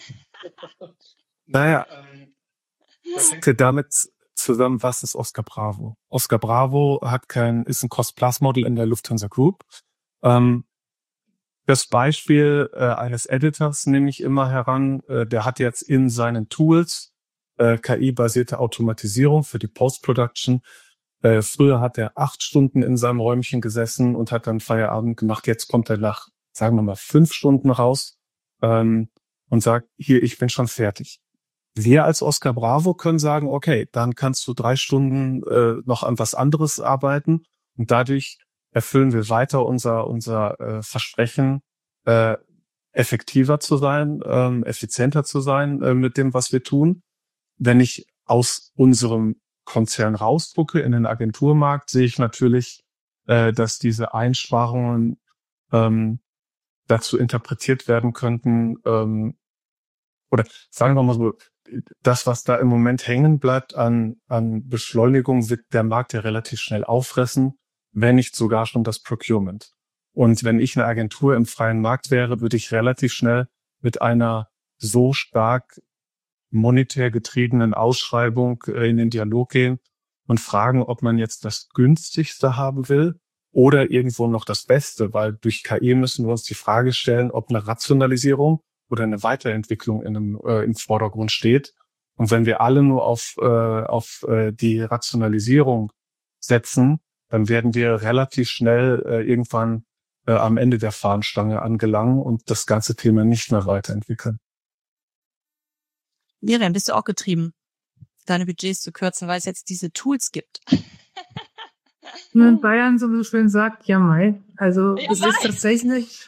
Naja, das hängt damit zusammen, was ist Oscar Bravo? Oscar Bravo hat kein, ist ein Cost-Plus-Model in der Lufthansa Group. Ähm, Das Beispiel äh, eines Editors nehme ich immer heran. Äh, der hat jetzt in seinen Tools äh, K I-basierte Automatisierung für die Post-Production. Äh, früher hat er acht Stunden in seinem Räumchen gesessen und hat dann Feierabend gemacht. Jetzt kommt er nach, sagen wir mal, fünf Stunden raus ähm, und sagt, hier, ich bin schon fertig. Wir als Oscar Bravo können sagen, okay, dann kannst du drei Stunden äh, noch an was anderes arbeiten und dadurch erfüllen wir weiter unser unser äh, Versprechen, äh, effektiver zu sein, ähm, effizienter zu sein äh, mit dem, was wir tun. Wenn ich aus unserem Konzern rausgucke in den Agenturmarkt, sehe ich natürlich, äh, dass diese Einsparungen ähm, dazu interpretiert werden könnten, ähm, oder sagen wir mal so, das, was da im Moment hängen bleibt an an Beschleunigung, wird der Markt ja relativ schnell auffressen, wenn nicht sogar schon das Procurement. Und wenn ich eine Agentur im freien Markt wäre, würde ich relativ schnell mit einer so stark monetär getriebenen Ausschreibung in den Dialog gehen und fragen, ob man jetzt das günstigste haben will oder irgendwo noch das Beste, weil durch K I müssen wir uns die Frage stellen, ob eine Rationalisierung oder eine Weiterentwicklung in einem, äh, im Vordergrund steht. Und wenn wir alle nur auf, äh, auf äh, die Rationalisierung setzen, dann werden wir relativ schnell äh, irgendwann äh, am Ende der Fahnenstange angelangen und das ganze Thema nicht mehr weiterentwickeln. Miriam, bist du auch getrieben, deine Budgets zu kürzen, weil es jetzt diese Tools gibt? Nur in Bayern so schön sagt, ja mei. Also ja, es mei. ist tatsächlich,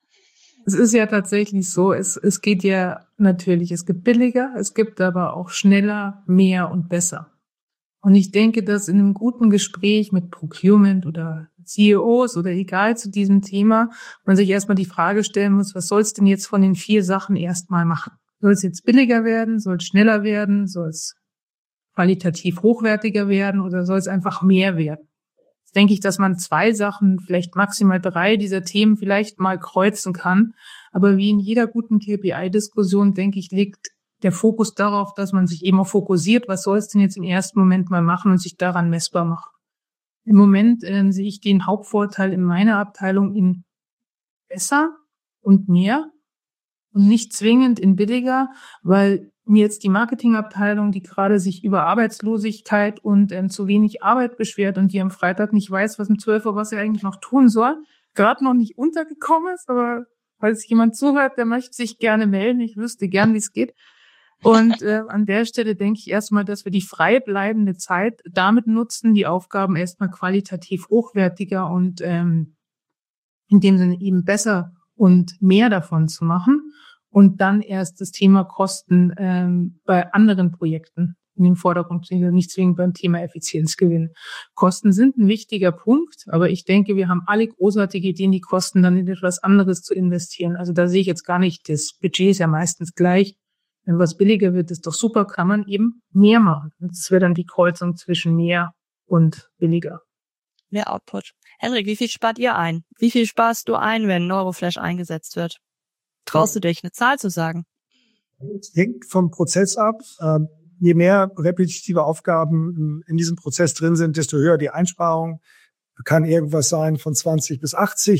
es ist ja tatsächlich so, es, es geht ja natürlich, es gibt billiger, es gibt aber auch schneller, mehr und besser. Und ich denke, dass in einem guten Gespräch mit Procurement oder C E Os oder egal zu diesem Thema, man sich erstmal die Frage stellen muss, was soll es denn jetzt von den vier Sachen erstmal machen? Soll es jetzt billiger werden? Soll es schneller werden? Soll es qualitativ hochwertiger werden? Oder soll es einfach mehr werden? Jetzt denke ich, dass man zwei Sachen, vielleicht maximal drei dieser Themen vielleicht mal kreuzen kann. Aber wie in jeder guten K P I-Diskussion, denke ich, liegt der Fokus darauf, dass man sich eben auch fokussiert, was soll es denn jetzt im ersten Moment mal machen und sich daran messbar machen. Im Moment äh, sehe ich den Hauptvorteil in meiner Abteilung in besser und mehr und nicht zwingend in billiger, weil mir jetzt die Marketingabteilung, die gerade sich über Arbeitslosigkeit und ähm, zu wenig Arbeit beschwert und die am Freitag nicht weiß, was um zwölf Uhr, was sie eigentlich noch tun soll, gerade noch nicht untergekommen ist, aber falls jemand zuhört, der möchte sich gerne melden, ich wüsste gern, wie es geht. Und äh, an der Stelle denke ich erstmal, dass wir die frei bleibende Zeit damit nutzen, die Aufgaben erstmal qualitativ hochwertiger und ähm, in dem Sinne eben besser und mehr davon zu machen und dann erst das Thema Kosten ähm, bei anderen Projekten in den Vordergrund zu stellen, nicht zwingend beim Thema Effizienzgewinn. Kosten sind ein wichtiger Punkt, aber ich denke, wir haben alle großartige Ideen, die Kosten dann in etwas anderes zu investieren. Also da sehe ich jetzt gar nicht, das Budget ist ja meistens gleich. Wenn was billiger wird, ist doch super, kann man eben mehr machen. Das wäre dann die Kreuzung zwischen mehr und billiger. Mehr Output. Henrik, wie viel spart ihr ein? Wie viel sparst du ein, wenn Neuroflash eingesetzt wird? Traust du dich, eine Zahl zu sagen? Es hängt vom Prozess ab. Je mehr repetitive Aufgaben in diesem Prozess drin sind, desto höher die Einsparung. Kann irgendwas sein von zwanzig bis achtzig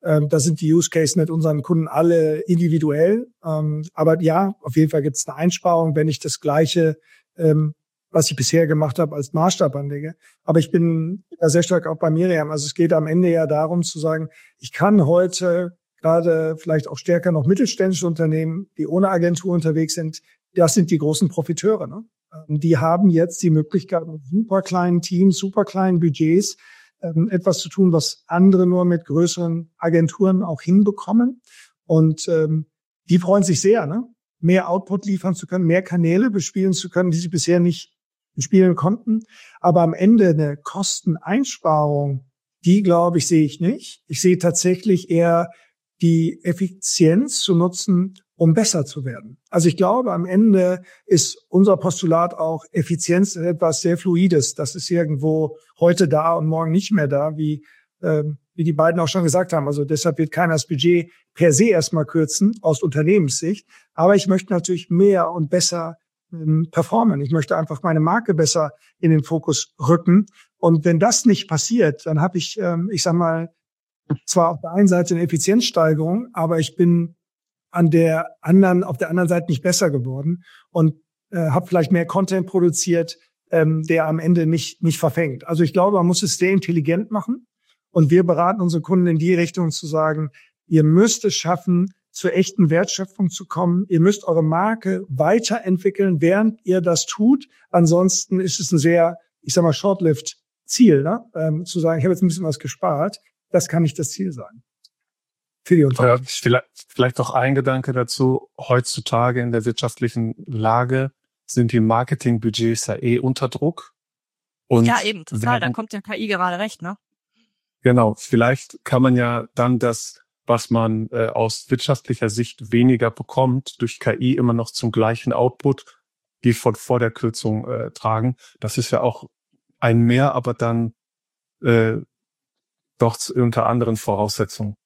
Ähm, da sind die Use Case mit unseren Kunden alle individuell. Ähm, aber ja, auf jeden Fall gibt es eine Einsparung, wenn ich das Gleiche, ähm, was ich bisher gemacht habe, als Maßstab anlege. Aber ich bin ja sehr stark auch bei Miriam. Also es geht am Ende ja darum zu sagen, ich kann heute gerade vielleicht auch stärker noch mittelständische Unternehmen, die ohne Agentur unterwegs sind, das sind die großen Profiteure. Ne? Die haben jetzt die Möglichkeit, mit super kleinen Teams, super kleinen Budgets, ähm, etwas zu tun, was andere nur mit größeren Agenturen auch hinbekommen. Und ähm, die freuen sich sehr, ne? Mehr Output liefern zu können, mehr Kanäle bespielen zu können, die sie bisher nicht bespielen konnten. Aber am Ende eine Kosteneinsparung, die, glaube ich, sehe ich nicht. Ich sehe tatsächlich eher die Effizienz zu nutzen, um besser zu werden. Also ich glaube, am Ende ist unser Postulat auch, Effizienz ist etwas sehr Fluides. Das ist irgendwo heute da und morgen nicht mehr da, wie ähm, wie die beiden auch schon gesagt haben. Also deshalb wird keiner das Budget per se erstmal kürzen, aus Unternehmenssicht. Aber ich möchte natürlich mehr und besser ähm, performen. Ich möchte einfach meine Marke besser in den Fokus rücken. Und wenn das nicht passiert, dann habe ich, ähm, ich sag mal, zwar auf der einen Seite eine Effizienzsteigerung, aber ich bin an der anderen, auf der anderen Seite nicht besser geworden und äh, habe vielleicht mehr Content produziert, ähm, der am Ende nicht nicht verfängt. Also ich glaube, man muss es sehr intelligent machen und wir beraten unsere Kunden in die Richtung zu sagen, ihr müsst es schaffen, zur echten Wertschöpfung zu kommen. Ihr müsst eure Marke weiterentwickeln, während ihr das tut. Ansonsten ist es ein sehr, ich sag mal, short-lived Ziel, ne? ähm, zu sagen, ich habe jetzt ein bisschen was gespart. Das kann nicht das Ziel sein. Für die Unternehmen. Ja, vielleicht, vielleicht noch ein Gedanke dazu. Heutzutage in der wirtschaftlichen Lage sind die Marketingbudgets ja eh unter Druck. Und ja, eben, total. Wenn, da kommt ja K I gerade recht, ne? Genau. Vielleicht kann man ja dann das, was man äh, aus wirtschaftlicher Sicht weniger bekommt, durch K I immer noch zum gleichen Output, die von vor der Kürzung äh, tragen. Das ist ja auch ein Mehr, aber dann äh, doch unter anderen Voraussetzungen.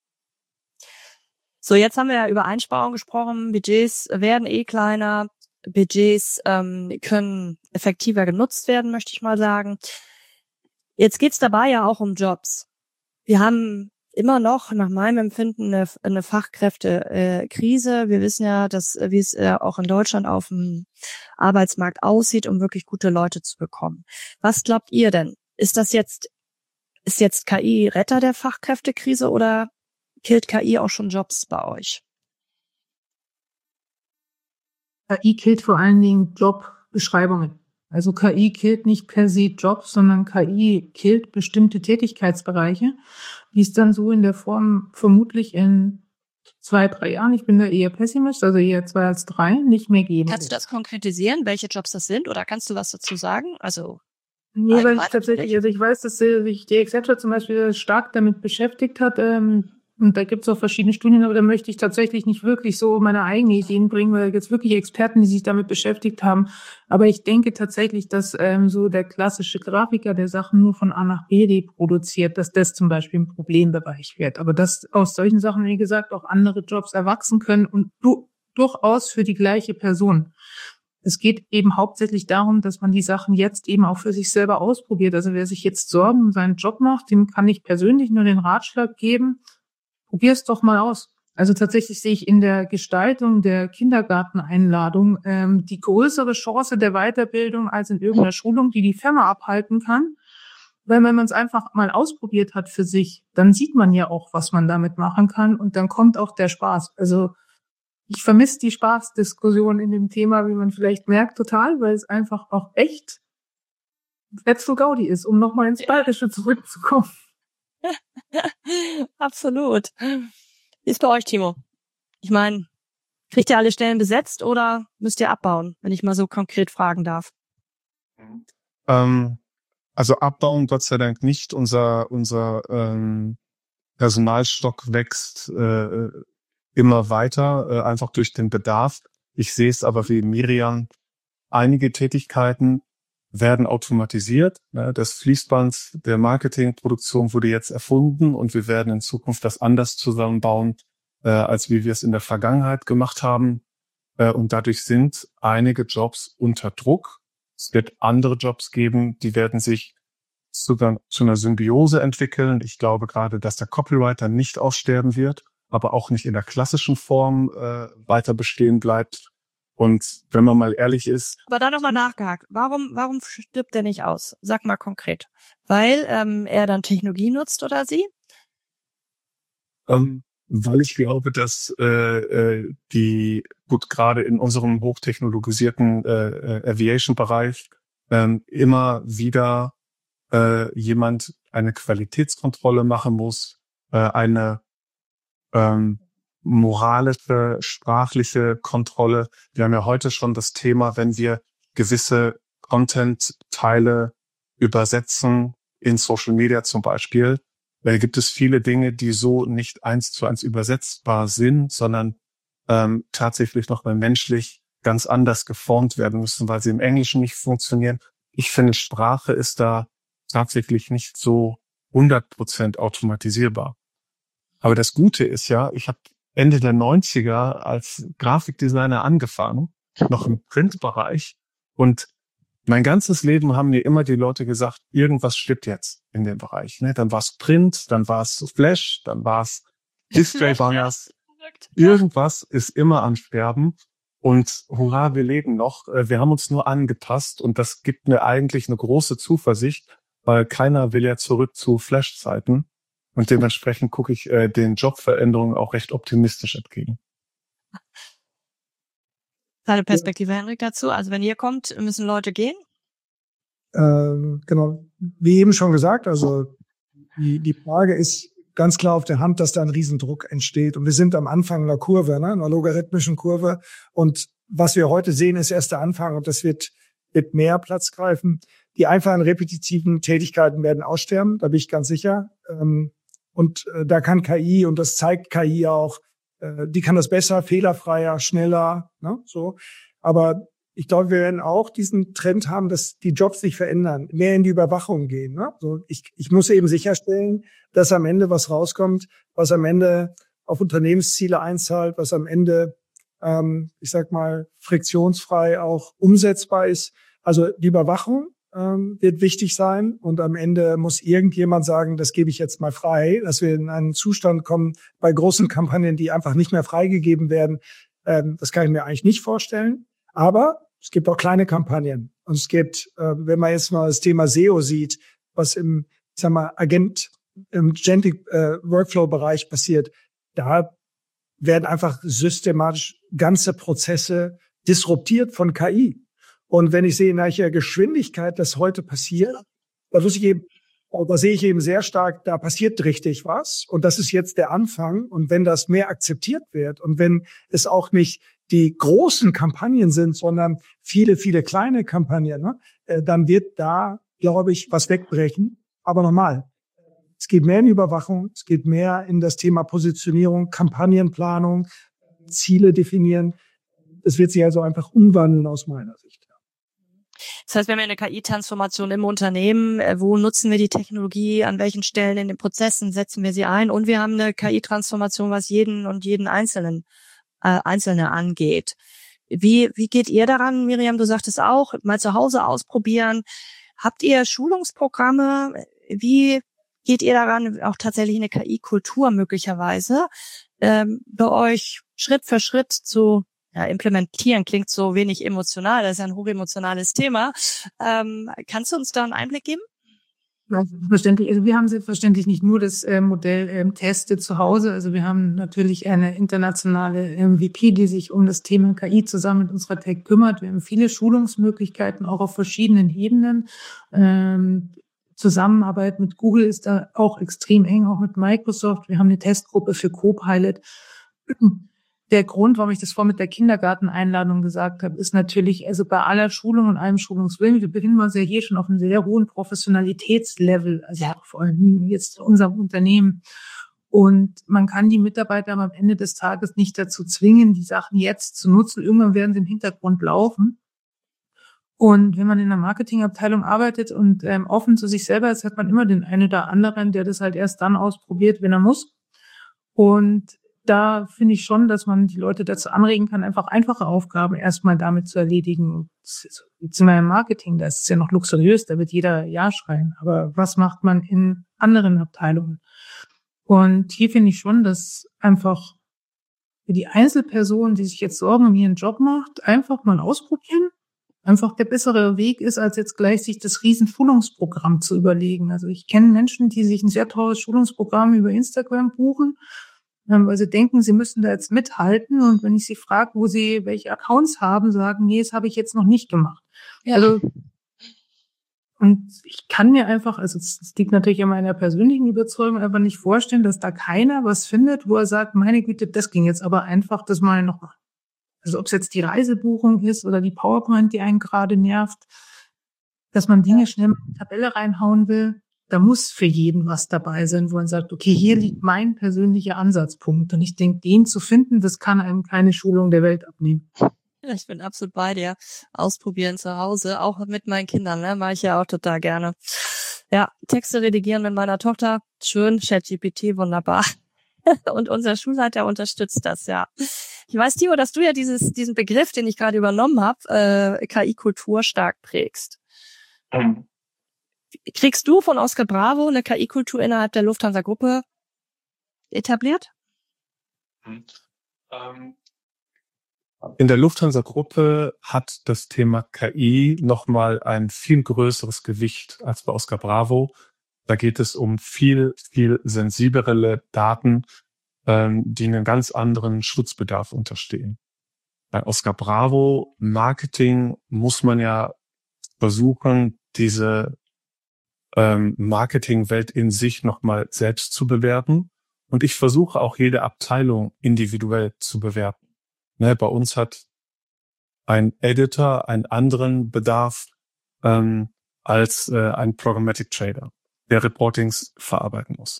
So, jetzt haben wir ja über Einsparungen gesprochen. Budgets werden eh kleiner. Budgets ähm, können effektiver genutzt werden, möchte ich mal sagen. Jetzt geht's dabei ja auch um Jobs. Wir haben immer noch, nach meinem Empfinden, eine, eine Fachkräftekrise. Wir wissen ja, dass, wie es äh, auch in Deutschland auf dem Arbeitsmarkt aussieht, um wirklich gute Leute zu bekommen. Was glaubt ihr denn? Ist das jetzt Ist jetzt K I Retter der Fachkräftekrise oder killt K I auch schon Jobs bei euch? K I killt vor allen Dingen Jobbeschreibungen. Also K I killt nicht per se Jobs, sondern K I killt bestimmte Tätigkeitsbereiche, die es dann so in der Form vermutlich in zwei, drei Jahren, ich bin da eher Pessimist, also eher zwei als drei, nicht mehr geben. Kannst du das konkretisieren, welche Jobs das sind, oder kannst du was dazu sagen? Also Nee, weil ich tatsächlich, also ich weiß, dass sich die Accenture zum Beispiel stark damit beschäftigt hat, ähm, und da gibt es auch verschiedene Studien, aber da möchte ich tatsächlich nicht wirklich so meine eigenen Ideen bringen, weil da gibt es wirklich Experten, die sich damit beschäftigt haben. Aber ich denke tatsächlich, dass ähm, so der klassische Grafiker, der Sachen nur von A nach B produziert, dass das zum Beispiel ein Problembereich wird. Aber dass aus solchen Sachen, wie gesagt, auch andere Jobs erwachsen können und du, durchaus für die gleiche Person. Es geht eben hauptsächlich darum, dass man die Sachen jetzt eben auch für sich selber ausprobiert. Also wer sich jetzt Sorgen um seinen Job macht, dem kann ich persönlich nur den Ratschlag geben, probier es doch mal aus. Also tatsächlich sehe ich in der Gestaltung der Kindergarteneinladung ähm, die größere Chance der Weiterbildung als in irgendeiner Schulung, die die Firma abhalten kann. Weil wenn man es einfach mal ausprobiert hat für sich, dann sieht man ja auch, was man damit machen kann und dann kommt auch der Spaß. Also ich vermisse die Spaßdiskussion in dem Thema, wie man vielleicht merkt, total, weil es einfach auch echt Wetzel Gaudi ist, um nochmal ins Bayerische zurückzukommen. Absolut. Wie ist bei euch, Timo? Ich meine, kriegt ihr alle Stellen besetzt oder müsst ihr abbauen, wenn ich mal so konkret fragen darf? Ähm, also abbauen, Gott sei Dank nicht. Unser unser ähm, Personalstock wächst äh, immer weiter, äh, einfach durch den Bedarf. Ich sehe es aber wie Miriam, einige Tätigkeiten werden automatisiert. Ne? Das Fließband der Marketingproduktion wurde jetzt erfunden und wir werden in Zukunft das anders zusammenbauen, äh, als wie wir es in der Vergangenheit gemacht haben. Äh, und dadurch sind einige Jobs unter Druck. Es wird andere Jobs geben, die werden sich zu, zu einer Symbiose entwickeln. Ich glaube gerade, dass der Copywriter nicht aussterben wird, aber auch nicht in der klassischen Form äh, weiter bestehen bleibt. Und wenn man mal ehrlich ist... Aber da nochmal nachgehakt. Warum, warum stirbt der nicht aus? Sag mal konkret. Weil ähm, er dann Technologie nutzt oder sie? Ähm, weil ich glaube, dass äh, äh, die, gut, gerade in unserem hochtechnologisierten äh, Aviation-Bereich ähm, immer wieder äh, jemand eine Qualitätskontrolle machen muss, äh, eine ähm, moralische, sprachliche Kontrolle. Wir haben ja heute schon das Thema, wenn wir gewisse Content-Teile übersetzen, in Social Media zum Beispiel, da gibt es viele Dinge, die so nicht eins zu eins übersetzbar sind, sondern ähm, tatsächlich noch mal menschlich ganz anders geformt werden müssen, weil sie im Englischen nicht funktionieren. Ich finde, Sprache ist da tatsächlich nicht so hundert Prozent automatisierbar. Aber das Gute ist ja, ich habe Ende der neunziger als Grafikdesigner angefangen, noch im Printbereich, und mein ganzes Leben haben mir immer die Leute gesagt, irgendwas stirbt jetzt in dem Bereich. Ne? Dann war es Print, dann war es Flash, dann war es Display-Banners. Irgendwas ist immer am Sterben. Und hurra, wir leben noch. Wir haben uns nur angepasst, und das gibt mir eigentlich eine große Zuversicht, weil keiner will ja zurück zu Flash-Zeiten. Und dementsprechend gucke ich äh, den Jobveränderungen auch recht optimistisch entgegen. Deine Perspektive, Henrik, dazu? Also wenn ihr kommt, müssen Leute gehen? Ähm, genau, wie eben schon gesagt, also die, die Frage ist ganz klar auf der Hand, dass da ein Riesendruck entsteht. Und wir sind am Anfang einer Kurve, ne, einer logarithmischen Kurve. Und was wir heute sehen, ist erst der Anfang, und das wird, wird mehr Platz greifen. Die einfachen repetitiven Tätigkeiten werden aussterben, da bin ich ganz sicher. Ähm, und äh, da kann K I, und das zeigt K I auch, die kann das besser, fehlerfreier, schneller, ne, so. Aber ich glaube, wir werden auch diesen Trend haben, dass die Jobs sich verändern, mehr in die Überwachung gehen, ne? So, ich, ich muss eben sicherstellen, dass am Ende was rauskommt, was am Ende auf Unternehmensziele einzahlt, was am Ende, ähm, ich sag mal, friktionsfrei auch umsetzbar ist. Also die Überwachung ähm, wird wichtig sein, und am Ende muss irgendjemand sagen, das gebe ich jetzt mal frei, dass wir in einen Zustand kommen bei großen Kampagnen, die einfach nicht mehr freigegeben werden. Ähm, das kann ich mir eigentlich nicht vorstellen. Aber es gibt auch kleine Kampagnen, und es gibt, äh, wenn man jetzt mal das Thema S E O sieht, was im, ich sag mal, Agent, im Agentic äh, Workflow-Bereich passiert, da werden einfach systematisch ganze Prozesse disruptiert von K I. Und wenn ich sehe, in welcher Geschwindigkeit das heute passiert, da muss ich eben, da sehe ich eben sehr stark, da passiert richtig was. Und das ist jetzt der Anfang. Und wenn das mehr akzeptiert wird, und wenn es auch nicht die großen Kampagnen sind, sondern viele, viele kleine Kampagnen, ne, dann wird da, glaube ich, was wegbrechen. Aber nochmal, es geht mehr in Überwachung, es geht mehr in das Thema Positionierung, Kampagnenplanung, Ziele definieren. Es wird sich also einfach umwandeln aus meiner Sicht. Das heißt, wir haben ja eine K I-Transformation im Unternehmen. Wo nutzen wir die Technologie? An welchen Stellen in den Prozessen setzen wir sie ein? Und wir haben eine K I-Transformation, was jeden und jeden Einzelnen, äh, Einzelne angeht. Wie, wie geht ihr daran, Miriam? Du sagtest auch, mal zu Hause ausprobieren. Habt ihr Schulungsprogramme? Wie geht ihr daran, auch tatsächlich eine K I-Kultur möglicherweise ähm, bei euch Schritt für Schritt zu Ja, implementieren klingt so wenig emotional, das ist ja ein hochemotionales Thema. Ähm, kannst du uns da einen Einblick geben? Ja, selbstverständlich. Also wir haben selbstverständlich nicht nur das äh, Modell ähm, Teste zu Hause. Also wir haben natürlich eine internationale M V P, die sich um das Thema K I zusammen mit unserer Tech kümmert. Wir haben viele Schulungsmöglichkeiten, auch auf verschiedenen Ebenen. Ähm, Zusammenarbeit mit Google ist da auch extrem eng, auch mit Microsoft. Wir haben eine Testgruppe für Copilot. Der Grund, warum ich das vor mit der Kindergarteneinladung gesagt habe, ist natürlich, also bei aller Schulung und allem Schulungswillen, wir befinden uns ja hier schon auf einem sehr hohen Professionalitätslevel, also ja, vor allem jetzt unserem Unternehmen. Und man kann die Mitarbeiter am Ende des Tages nicht dazu zwingen, die Sachen jetzt zu nutzen. Irgendwann werden sie im Hintergrund laufen. Und wenn man in der Marketingabteilung arbeitet und ähm, offen zu sich selber ist, hat man immer den einen oder anderen, der das halt erst dann ausprobiert, wenn er muss. Und da finde ich schon, dass man die Leute dazu anregen kann, einfach einfache Aufgaben erstmal damit zu erledigen. Jetzt sind wir im Marketing, da ist es ja noch luxuriös, da wird jeder Ja schreien. Aber was macht man in anderen Abteilungen? Und hier finde ich schon, dass einfach für die Einzelperson, die sich jetzt Sorgen um ihren Job macht, einfach mal ausprobieren. Einfach der bessere Weg ist, als jetzt gleich sich das riesen Schulungsprogramm zu überlegen. Also ich kenne Menschen, die sich ein sehr teures Schulungsprogramm über Instagram buchen, weil sie denken, sie müssen da jetzt mithalten. Und wenn ich sie frage, wo sie welche Accounts haben, sagen, nee, das habe ich jetzt noch nicht gemacht. Ja. Also und ich kann mir einfach, also es liegt natürlich an meiner persönlichen Überzeugung, einfach nicht vorstellen, dass da keiner was findet, wo er sagt, meine Güte, das ging jetzt aber einfach, das mal noch mal. Also ob es jetzt die Reisebuchung ist oder die PowerPoint, die einen gerade nervt, dass man Dinge schnell in die Tabelle reinhauen will, da muss für jeden was dabei sein, wo man sagt, okay, hier liegt mein persönlicher Ansatzpunkt. Und ich denke, den zu finden, das kann einem keine Schulung der Welt abnehmen. Ich bin absolut bei dir. Ausprobieren zu Hause, auch mit meinen Kindern, ne, mache ich ja auch total gerne. Ja, Texte redigieren mit meiner Tochter, schön, ChatGPT, wunderbar. Und unser Schulleiter unterstützt das, ja. Ich weiß, Timo, dass du ja dieses, diesen Begriff, den ich gerade übernommen habe, äh, K I-Kultur stark prägst. Mhm. Kriegst du von Oscar Bravo eine K I-Kultur innerhalb der Lufthansa-Gruppe etabliert? Mhm. Ähm. In der Lufthansa-Gruppe hat das Thema K I nochmal ein viel größeres Gewicht als bei Oscar Bravo. Da geht es um viel, viel sensiblere Daten, ähm, die einen ganz anderen Schutzbedarf unterstehen. Bei Oscar Bravo Marketing muss man ja versuchen, diese ähm, Marketingwelt in sich nochmal selbst zu bewerten. Und ich versuche auch jede Abteilung individuell zu bewerten. Ne, bei uns hat ein Editor einen anderen Bedarf ähm, als äh, ein Programmatic Trader, der Reportings verarbeiten muss.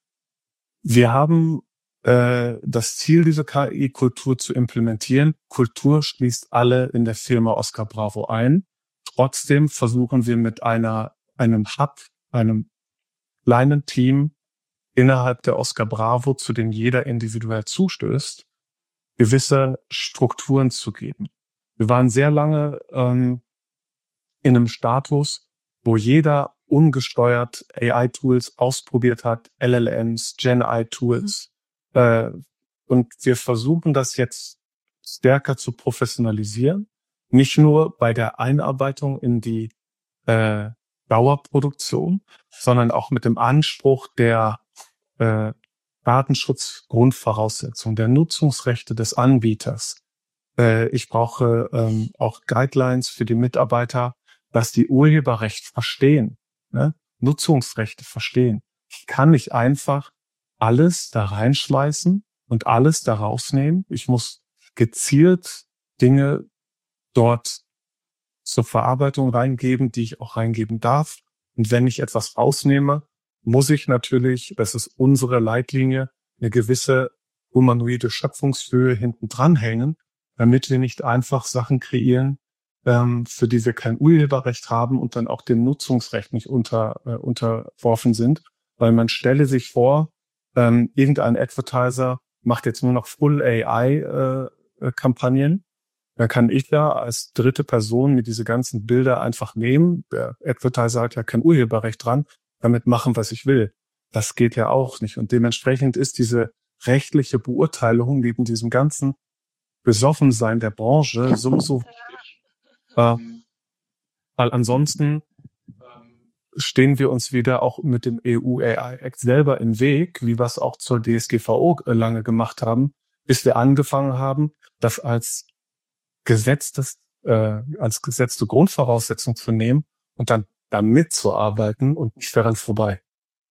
Wir haben äh, das Ziel, diese K I-Kultur zu implementieren. Kultur schließt alle in der Firma Oscar Bravo ein. Trotzdem versuchen wir mit einer einem Hub, einem kleinen Team innerhalb der Oscar Bravo, zu dem jeder individuell zustößt, gewisse Strukturen zu geben. Wir waren sehr lange ähm, in einem Status, wo jeder ungesteuert A I-Tools ausprobiert hat, L L Ms, Gen I-Tools. Mhm. Äh, und wir versuchen das jetzt stärker zu professionalisieren. Nicht nur bei der Einarbeitung in die äh, Dauerproduktion, sondern auch mit dem Anspruch der äh, Datenschutzgrundvoraussetzung, der Nutzungsrechte des Anbieters. Äh, ich brauche ähm, auch Guidelines für die Mitarbeiter, dass die Urheberrecht verstehen, ne? Nutzungsrechte verstehen. Ich kann nicht einfach alles da reinschmeißen und alles da rausnehmen. Ich muss gezielt Dinge dort zur Verarbeitung reingeben, die ich auch reingeben darf. Und wenn ich etwas rausnehme, muss ich natürlich, das ist unsere Leitlinie, eine gewisse humanoide Schöpfungshöhe hinten dranhängen, damit wir nicht einfach Sachen kreieren, ähm, für die wir kein Urheberrecht haben und dann auch dem Nutzungsrecht nicht unter, äh, unterworfen sind. Weil man stelle sich vor, ähm, irgendein Advertiser macht jetzt nur noch Full A I-Kampagnen. Äh, Dann kann ich ja als dritte Person mir diese ganzen Bilder einfach nehmen. Der Advertiser hat ja kein Urheberrecht dran, damit machen, was ich will. Das geht ja auch nicht. Und dementsprechend ist diese rechtliche Beurteilung neben diesem ganzen Besoffensein der Branche so, so ähm, weil ansonsten ähm, stehen wir uns wieder auch mit dem E U A I Act selber im Weg, wie wir es auch zur D S G V O lange gemacht haben, bis wir angefangen haben, das als gesetztes, äh, als gesetzte Grundvoraussetzung zu nehmen und dann da mitzuarbeiten und nicht daran vorbei.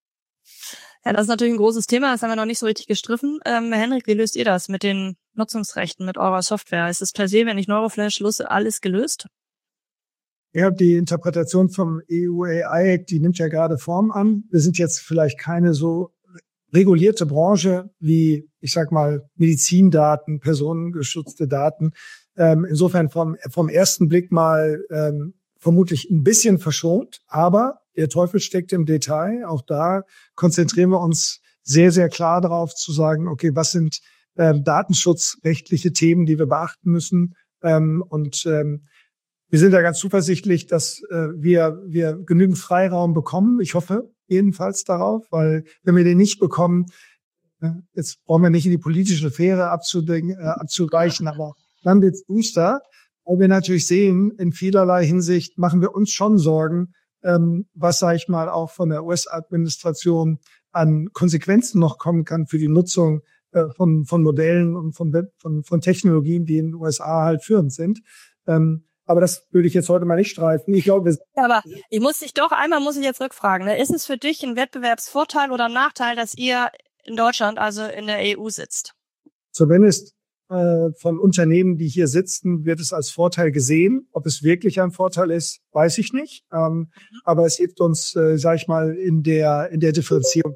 Ja, das ist natürlich ein großes Thema, das haben wir noch nicht so richtig gestriffen. Ähm, Herr Henrik, wie löst ihr das mit den Nutzungsrechten, mit eurer Software? Ist es per se, wenn ich Neuroflash lose, alles gelöst? Ja, die Interpretation vom E U A I Act, die nimmt ja gerade Form an. Wir sind jetzt vielleicht keine so regulierte Branche wie, ich sag mal, Medizindaten, personengeschützte Daten. Ähm, insofern vom, vom ersten Blick mal ähm, vermutlich ein bisschen verschont, aber der Teufel steckt im Detail. Auch da konzentrieren wir uns sehr, sehr klar darauf zu sagen, okay, was sind ähm, datenschutzrechtliche Themen, die wir beachten müssen. Ähm, und ähm, wir sind da ganz zuversichtlich, dass äh, wir wir genügend Freiraum bekommen. Ich hoffe jedenfalls darauf, weil wenn wir den nicht bekommen, äh, jetzt brauchen wir nicht in die politische Sphäre abzudenken, äh, abzuweichen, aber dann wird's düster. Weil wir natürlich sehen, in vielerlei Hinsicht machen wir uns schon Sorgen, ähm, was, sage ich mal, auch von der U S-Administration an Konsequenzen noch kommen kann für die Nutzung äh, von von Modellen und von, von von Technologien, die in den U S A halt führend sind. Ähm, aber das würde ich jetzt heute mal nicht streifen. Ich glaube, wir ja, aber ich muss dich doch, einmal muss ich jetzt rückfragen. Ne? Ist es für dich ein Wettbewerbsvorteil oder ein Nachteil, dass ihr in Deutschland, also in der E U sitzt? Zumindest äh, von Unternehmen, die hier sitzen, wird es als Vorteil gesehen. Ob es wirklich ein Vorteil ist, weiß ich nicht. Ähm, mhm. Aber es hilft uns, äh, sage ich mal, in der in der Differenzierung.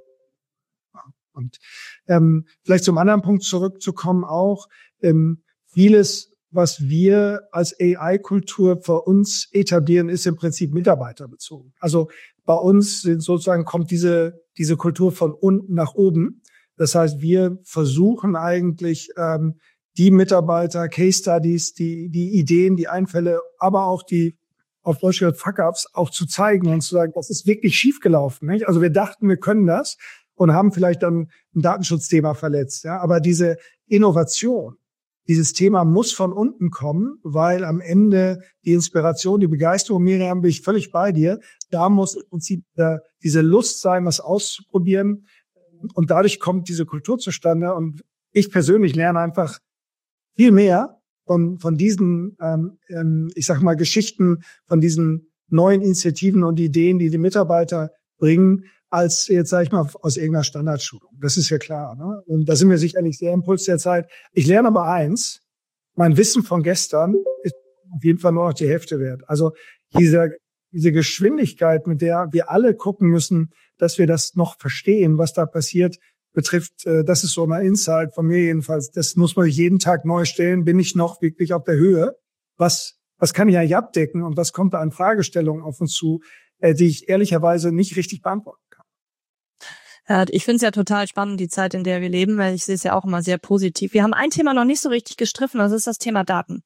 Und ähm, vielleicht zum anderen Punkt zurückzukommen auch, ähm, vieles, was wir als A I-Kultur für uns etablieren, ist im Prinzip mitarbeiterbezogen. Also bei uns sind sozusagen kommt diese diese Kultur von unten nach oben. Das heißt, wir versuchen eigentlich ähm, die Mitarbeiter, Case Studies, die die Ideen, die Einfälle, aber auch die auf Deutsch gesagt Fuck-ups auch zu zeigen und zu sagen, das ist wirklich schiefgelaufen. Nicht? Also wir dachten, wir können das und haben vielleicht dann ein Datenschutzthema verletzt. Ja, aber diese Innovation, dieses Thema muss von unten kommen, weil am Ende die Inspiration, die Begeisterung, Miriam, bin ich völlig bei dir. Da muss im Prinzip äh, diese Lust sein, was auszuprobieren. Und dadurch kommt diese Kultur zustande. Und ich persönlich lerne einfach viel mehr von von diesen, ähm, ich sag mal, Geschichten, von diesen neuen Initiativen und Ideen, die die Mitarbeiter bringen, als jetzt, sag ich mal, aus irgendeiner Standardschulung. Das ist ja klar. Ne? Und da sind wir sicherlich sehr im Puls der Zeit. Ich lerne aber eins, mein Wissen von gestern ist auf jeden Fall nur noch die Hälfte wert. Also diese, diese Geschwindigkeit, mit der wir alle gucken müssen, dass wir das noch verstehen, was da passiert, betrifft, äh, das ist so ein Insight von mir jedenfalls. Das muss man jeden Tag neu stellen. Bin ich noch wirklich auf der Höhe? Was, was kann ich eigentlich abdecken? Und was kommt da an Fragestellungen auf uns zu, äh, die ich ehrlicherweise nicht richtig beantworten kann? Ja, ich finde es ja total spannend, die Zeit, in der wir leben, weil ich sehe es ja auch immer sehr positiv. Wir haben ein Thema noch nicht so richtig gestriffen, das ist das Thema Daten.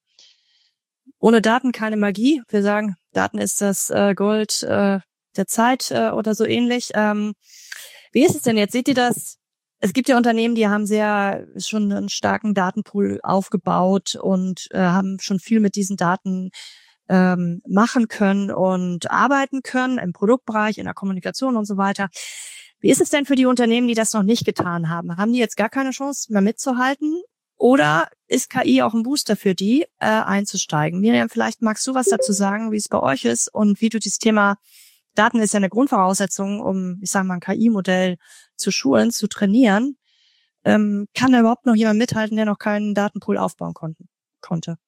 Ohne Daten keine Magie. Wir sagen, Daten ist das äh, Gold äh, der Zeit äh, oder so ähnlich. Ähm, wie ist es denn jetzt? Seht ihr das? Es gibt ja Unternehmen, die haben sehr schon einen starken Datenpool aufgebaut und äh, haben schon viel mit diesen Daten ähm, machen können und arbeiten können im Produktbereich, in der Kommunikation und so weiter. Wie ist es denn für die Unternehmen, die das noch nicht getan haben? Haben die jetzt gar keine Chance mehr mitzuhalten? Oder ist K I auch ein Booster für die, äh, einzusteigen? Miriam, vielleicht magst du was dazu sagen, wie es bei euch ist und wie du dieses Thema Daten ist ja eine Grundvoraussetzung, um, ich sage mal, ein K I-Modell zu schulen, zu trainieren. Ähm, kann da überhaupt noch jemand mithalten, der noch keinen Datenpool aufbauen konnte? konnte?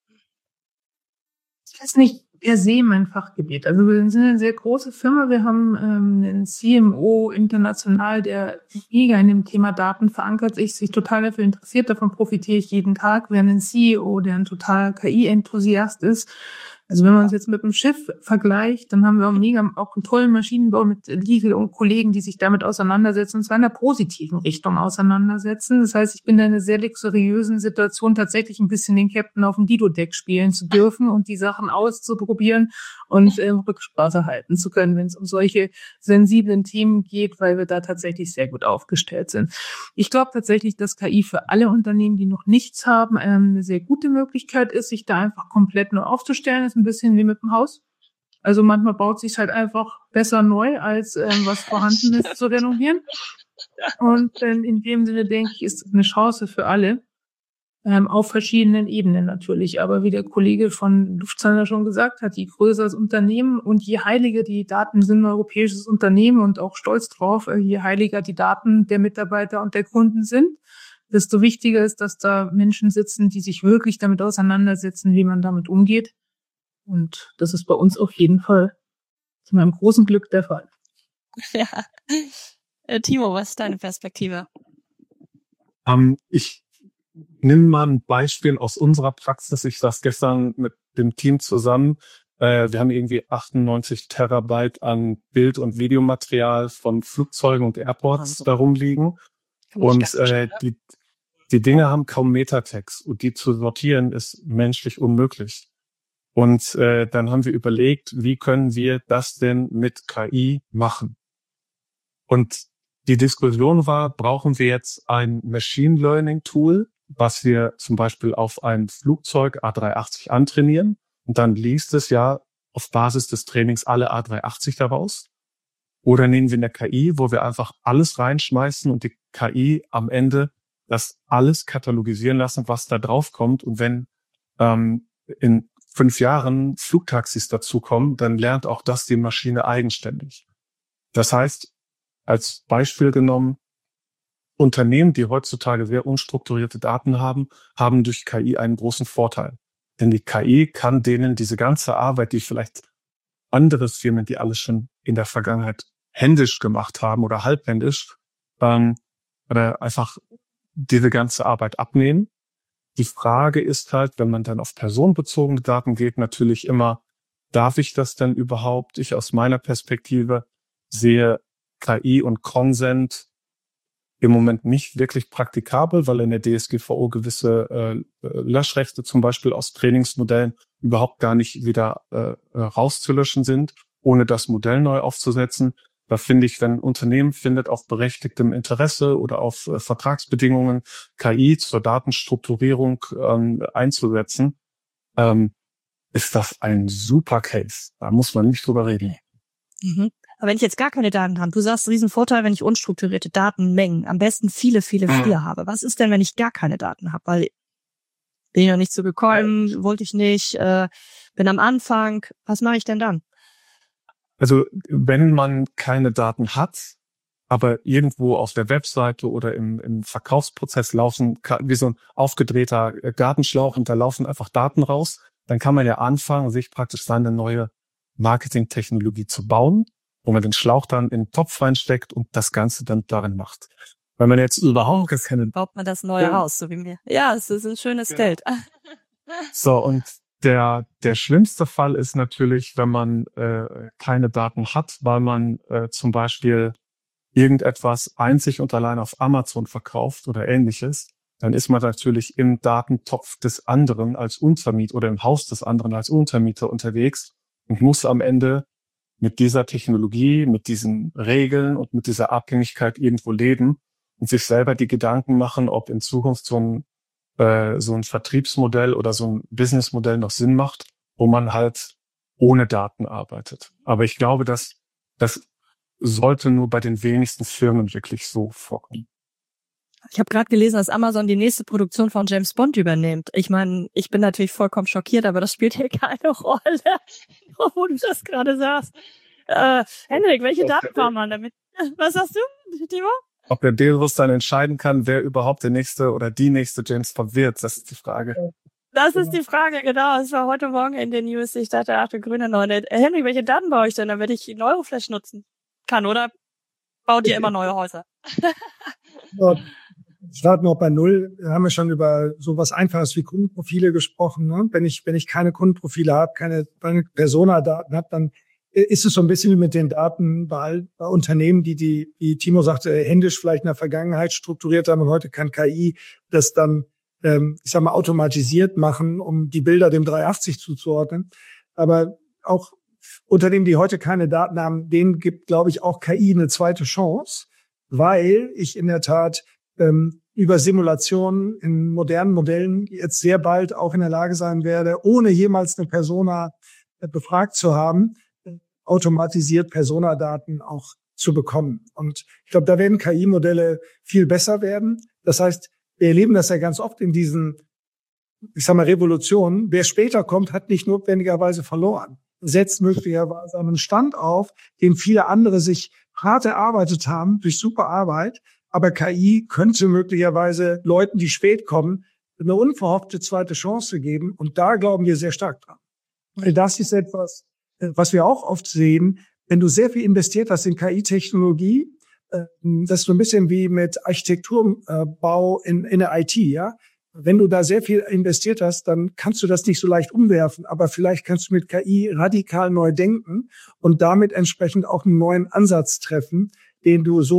Das ist nicht per se mein Fachgebiet. Also wir sind eine sehr große Firma. Wir haben ähm, einen C M O international, der mega in dem Thema Daten verankert ist, sich total dafür interessiert. Davon profitiere ich jeden Tag. Wir haben einen C E O, der ein total K I-Enthusiast ist. Also wenn man uns jetzt mit dem Schiff vergleicht, dann haben wir auch mega auch einen tollen Maschinenbau mit Legal und Kollegen, die sich damit auseinandersetzen, und zwar in der positiven Richtung auseinandersetzen. Das heißt, ich bin in einer sehr luxuriösen Situation, tatsächlich ein bisschen den Captain auf dem Dido-Deck spielen zu dürfen und die Sachen auszuprobieren und äh, Rücksprache halten zu können, wenn es um solche sensiblen Themen geht, weil wir da tatsächlich sehr gut aufgestellt sind. Ich glaube tatsächlich, dass K I für alle Unternehmen, die noch nichts haben, ähm, eine sehr gute Möglichkeit ist, sich da einfach komplett neu aufzustellen. Das ist ein bisschen wie mit dem Haus. Also manchmal baut sich halt einfach besser neu, als ähm, was vorhanden ist, zu renovieren. Und ähm, in dem Sinne, denke ich, ist eine Chance für alle, ähm, auf verschiedenen Ebenen natürlich. Aber wie der Kollege von Lufthansa schon gesagt hat, je größer das Unternehmen und je heiliger die Daten sind, ein europäisches Unternehmen und auch stolz drauf, äh, je heiliger die Daten der Mitarbeiter und der Kunden sind, desto wichtiger ist, dass da Menschen sitzen, die sich wirklich damit auseinandersetzen, wie man damit umgeht. Und das ist bei uns auf jeden Fall zu meinem großen Glück der Fall. Ja. Äh, Timo, was ist deine Perspektive? Ähm, ich nehme mal ein Beispiel aus unserer Praxis. Ich saß gestern mit dem Team zusammen. Äh, wir haben irgendwie achtundneunzig Terabyte an Bild- und Videomaterial von Flugzeugen und Airports da rumliegen. Und äh, die Die Dinge haben kaum Metatext und die zu sortieren ist menschlich unmöglich. Und äh, dann haben wir überlegt, wie können wir das denn mit K I machen? Und die Diskussion war, brauchen wir jetzt ein Machine Learning Tool, was wir zum Beispiel auf ein Flugzeug A drei achtzig antrainieren und dann liest es ja auf Basis des Trainings alle A drei achtzig daraus? Oder nehmen wir eine K I, wo wir einfach alles reinschmeißen und die K I am Ende das alles katalogisieren lassen, was da drauf kommt. Und wenn ähm, in fünf Jahren Flugtaxis dazukommen, dann lernt auch das die Maschine eigenständig. Das heißt, als Beispiel genommen, Unternehmen, die heutzutage sehr unstrukturierte Daten haben, haben durch K I einen großen Vorteil. Denn die K I kann denen diese ganze Arbeit, die vielleicht andere Firmen, die alles schon in der Vergangenheit händisch gemacht haben oder halbhändisch, ähm, oder einfach diese ganze Arbeit abnehmen. Die Frage ist halt, wenn man dann auf personenbezogene Daten geht, natürlich immer, darf ich das denn überhaupt? Ich aus meiner Perspektive sehe K I und Consent im Moment nicht wirklich praktikabel, weil in der D S G V O gewisse äh, Löschrechte zum Beispiel aus Trainingsmodellen überhaupt gar nicht wieder äh, rauszulöschen sind, ohne das Modell neu aufzusetzen. Da finde ich, wenn ein Unternehmen findet, auf berechtigtem Interesse oder auf äh, Vertragsbedingungen K I zur Datenstrukturierung ähm, einzusetzen, ähm, ist das ein super Case. Da muss man nicht drüber reden. Mhm. Aber wenn ich jetzt gar keine Daten habe, du sagst, Riesenvorteil, wenn ich unstrukturierte Datenmengen, am besten viele, viele, viele mhm. habe. Was ist denn, wenn ich gar keine Daten habe? Weil bin ich noch nicht so gekommen, ja. wollte ich nicht, äh, bin am Anfang. Was mache ich denn dann? Also wenn man keine Daten hat, aber irgendwo auf der Webseite oder im, im Verkaufsprozess laufen, wie so ein aufgedrehter Gartenschlauch und da laufen einfach Daten raus, dann kann man ja anfangen, sich praktisch seine neue Marketingtechnologie zu bauen, wo man den Schlauch dann in den Topf reinsteckt und das Ganze dann darin macht. Wenn man jetzt überhaupt keine... Baut man das neue ja. Haus, so wie mir. Ja, es ist ein schönes ja. Geld. So, und Der, der schlimmste Fall ist natürlich, wenn man äh, keine Daten hat, weil man äh, zum Beispiel irgendetwas einzig und allein auf Amazon verkauft oder ähnliches, dann ist man natürlich im Datentopf des anderen als Untermieter oder im Haus des anderen als Untermieter unterwegs und muss am Ende mit dieser Technologie, mit diesen Regeln und mit dieser Abhängigkeit irgendwo leben und sich selber die Gedanken machen, ob in Zukunft so ein so ein Vertriebsmodell oder so ein Businessmodell noch Sinn macht, wo man halt ohne Daten arbeitet. Aber ich glaube, dass das sollte nur bei den wenigsten Firmen wirklich so vorkommen. Ich habe gerade gelesen, dass Amazon die nächste Produktion von James Bond übernimmt. Ich meine, ich bin natürlich vollkommen schockiert, aber das spielt hier keine Rolle, wo du das gerade sagst. Äh, Henrik, welche Daten fahren man damit? Was sagst du, Timo? Ob der Delrus dann entscheiden kann, wer überhaupt der nächste oder die nächste James Bond wird, das ist die Frage. Das ist die Frage, genau. Es war heute Morgen in den News. Ich dachte, ach, der grüne Neune. Henry, welche Daten baue ich denn, damit ich Neuroflash nutzen kann, oder baut ihr immer neue Häuser? Starten wir auch bei Null. Wir haben ja schon über sowas Einfaches wie Kundenprofile gesprochen. Ne? Wenn ich, wenn ich keine Kundenprofile habe, keine Persona-Daten habe, dann ist es so ein bisschen wie mit den Daten bei, bei Unternehmen, die, die, wie Timo sagte, händisch vielleicht in der Vergangenheit strukturiert haben und heute kann K I das dann, ähm, ich sag mal, automatisiert machen, um die Bilder dem dreihundertachtzig zuzuordnen. Aber auch Unternehmen, die heute keine Daten haben, denen gibt, glaube ich, auch K I eine zweite Chance, weil ich in der Tat ähm, über Simulationen in modernen Modellen jetzt sehr bald auch in der Lage sein werde, ohne jemals eine Persona äh, befragt zu haben, automatisiert Personadaten auch zu bekommen. Und ich glaube, da werden K I-Modelle viel besser werden. Das heißt, wir erleben das ja ganz oft in diesen, ich sag mal, Revolutionen. Wer später kommt, hat nicht notwendigerweise verloren. Setzt möglicherweise einen Stand auf, den viele andere sich hart erarbeitet haben durch super Arbeit. Aber K I könnte möglicherweise Leuten, die spät kommen, eine unverhoffte zweite Chance geben. Und da glauben wir sehr stark dran. Weil das ist etwas, was wir auch oft sehen, wenn du sehr viel investiert hast in K I-Technologie, das ist so ein bisschen wie mit Architekturbau in, in der I T, ja. Wenn du da sehr viel investiert hast, dann kannst du das nicht so leicht umwerfen, aber vielleicht kannst du mit K I radikal neu denken und damit entsprechend auch einen neuen Ansatz treffen, den du so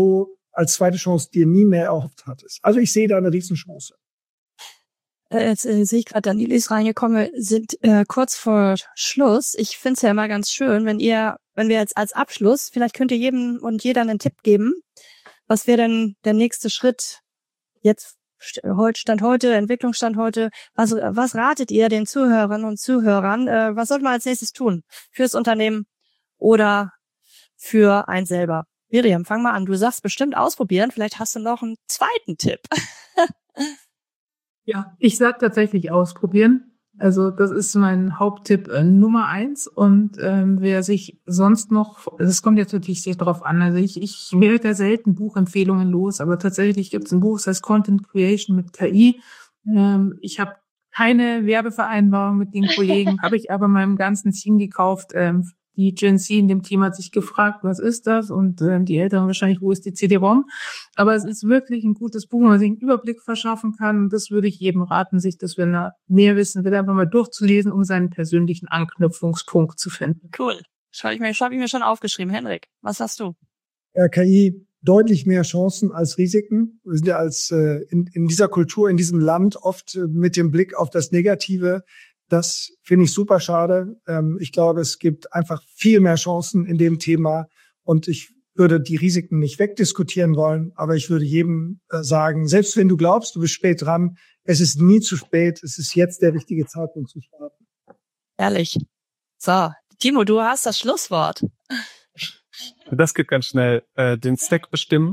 als zweite Chance dir nie mehr erhofft hattest. Also ich sehe da eine Riesenchance. Jetzt äh, sehe ich gerade, Daniel ist reingekommen, sind äh, kurz vor Schluss. Ich finde es ja immer ganz schön, wenn ihr, wenn wir jetzt als Abschluss, vielleicht könnt ihr jedem und jeder einen Tipp geben. Was wäre denn der nächste Schritt jetzt, heute Stand heute, Entwicklungsstand heute? Was, was ratet ihr den Zuhörerinnen und Zuhörern? Äh, was sollte man als nächstes tun? Fürs Unternehmen oder für einen selber? Miriam, fang mal an. Du sagst bestimmt ausprobieren. Vielleicht hast du noch einen zweiten Tipp. Ja, ich sag tatsächlich ausprobieren. Also das ist mein Haupttipp äh, Nummer eins. Und ähm, wer sich sonst noch, es kommt jetzt natürlich sehr drauf an. Also ich, ich wähle da selten Buchempfehlungen los, aber tatsächlich gibt es ein Buch, das heißt Content Creation mit K I. Ähm, ich habe keine Werbevereinbarung mit den Kollegen, habe ich aber meinem ganzen Team gekauft. Ähm, Die Gen Z in dem Team hat sich gefragt, was ist das? Und äh, die Älteren wahrscheinlich, wo ist die C D-ROM? Aber es ist wirklich ein gutes Buch, wo man sich einen Überblick verschaffen kann. Und das würde ich jedem raten, sich das, wenn er mehr wissen will, einfach mal durchzulesen, um seinen persönlichen Anknüpfungspunkt zu finden. Cool. Schreibe ich mir, schreibe ich mir schon aufgeschrieben. Henrik, was hast du? Ja, K I deutlich mehr Chancen als Risiken. Wir sind ja als äh, in, in dieser Kultur, in diesem Land oft äh, mit dem Blick auf das Negative. Das finde ich super schade. Ähm, ich glaube, es gibt einfach viel mehr Chancen in dem Thema. Und ich würde die Risiken nicht wegdiskutieren wollen. Aber ich würde jedem äh, sagen, selbst wenn du glaubst, du bist spät dran, es ist nie zu spät. Es ist jetzt der richtige Zeitpunkt zu starten. Ehrlich. So, Timo, du hast das Schlusswort. Das geht ganz schnell. Äh, den Stack bestimmen,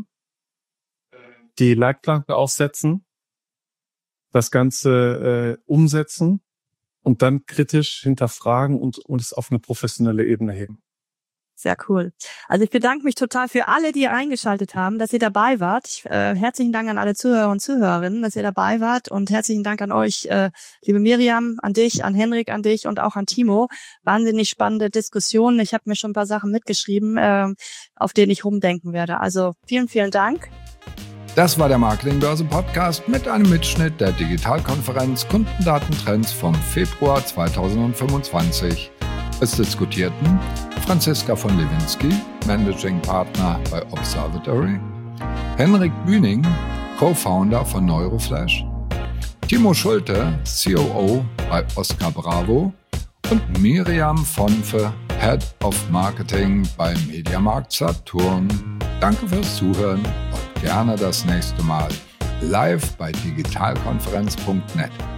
die Leitplanken aufsetzen, das Ganze äh, umsetzen und dann kritisch hinterfragen und, und es auf eine professionelle Ebene heben. Sehr cool. Also ich bedanke mich total für alle, die eingeschaltet haben, dass ihr dabei wart. Ich, äh, herzlichen Dank an alle Zuhörer und Zuhörerinnen, dass ihr dabei wart und herzlichen Dank an euch, äh, liebe Miriam, an dich, an Henrik, an dich und auch an Timo. Wahnsinnig spannende Diskussionen. Ich habe mir schon ein paar Sachen mitgeschrieben, äh, auf denen ich rumdenken werde. Also vielen, vielen Dank. Das war der Marketingbörse-Podcast mit einem Mitschnitt der Digitalkonferenz Kundendatentrends vom Februar zweitausendfünfundzwanzig. Es diskutierten Franziska von Lewinsky, Managing Partner bei Observatory, Henrik Bühning, Co-Founder von Neuroflash, Timo Schulte, C O O bei Oscar Bravo und Miriam Vonfe, Head of Marketing bei Mediamarkt Saturn. Danke fürs Zuhören und gerne das nächste Mal live bei digitalkonferenz punkt net.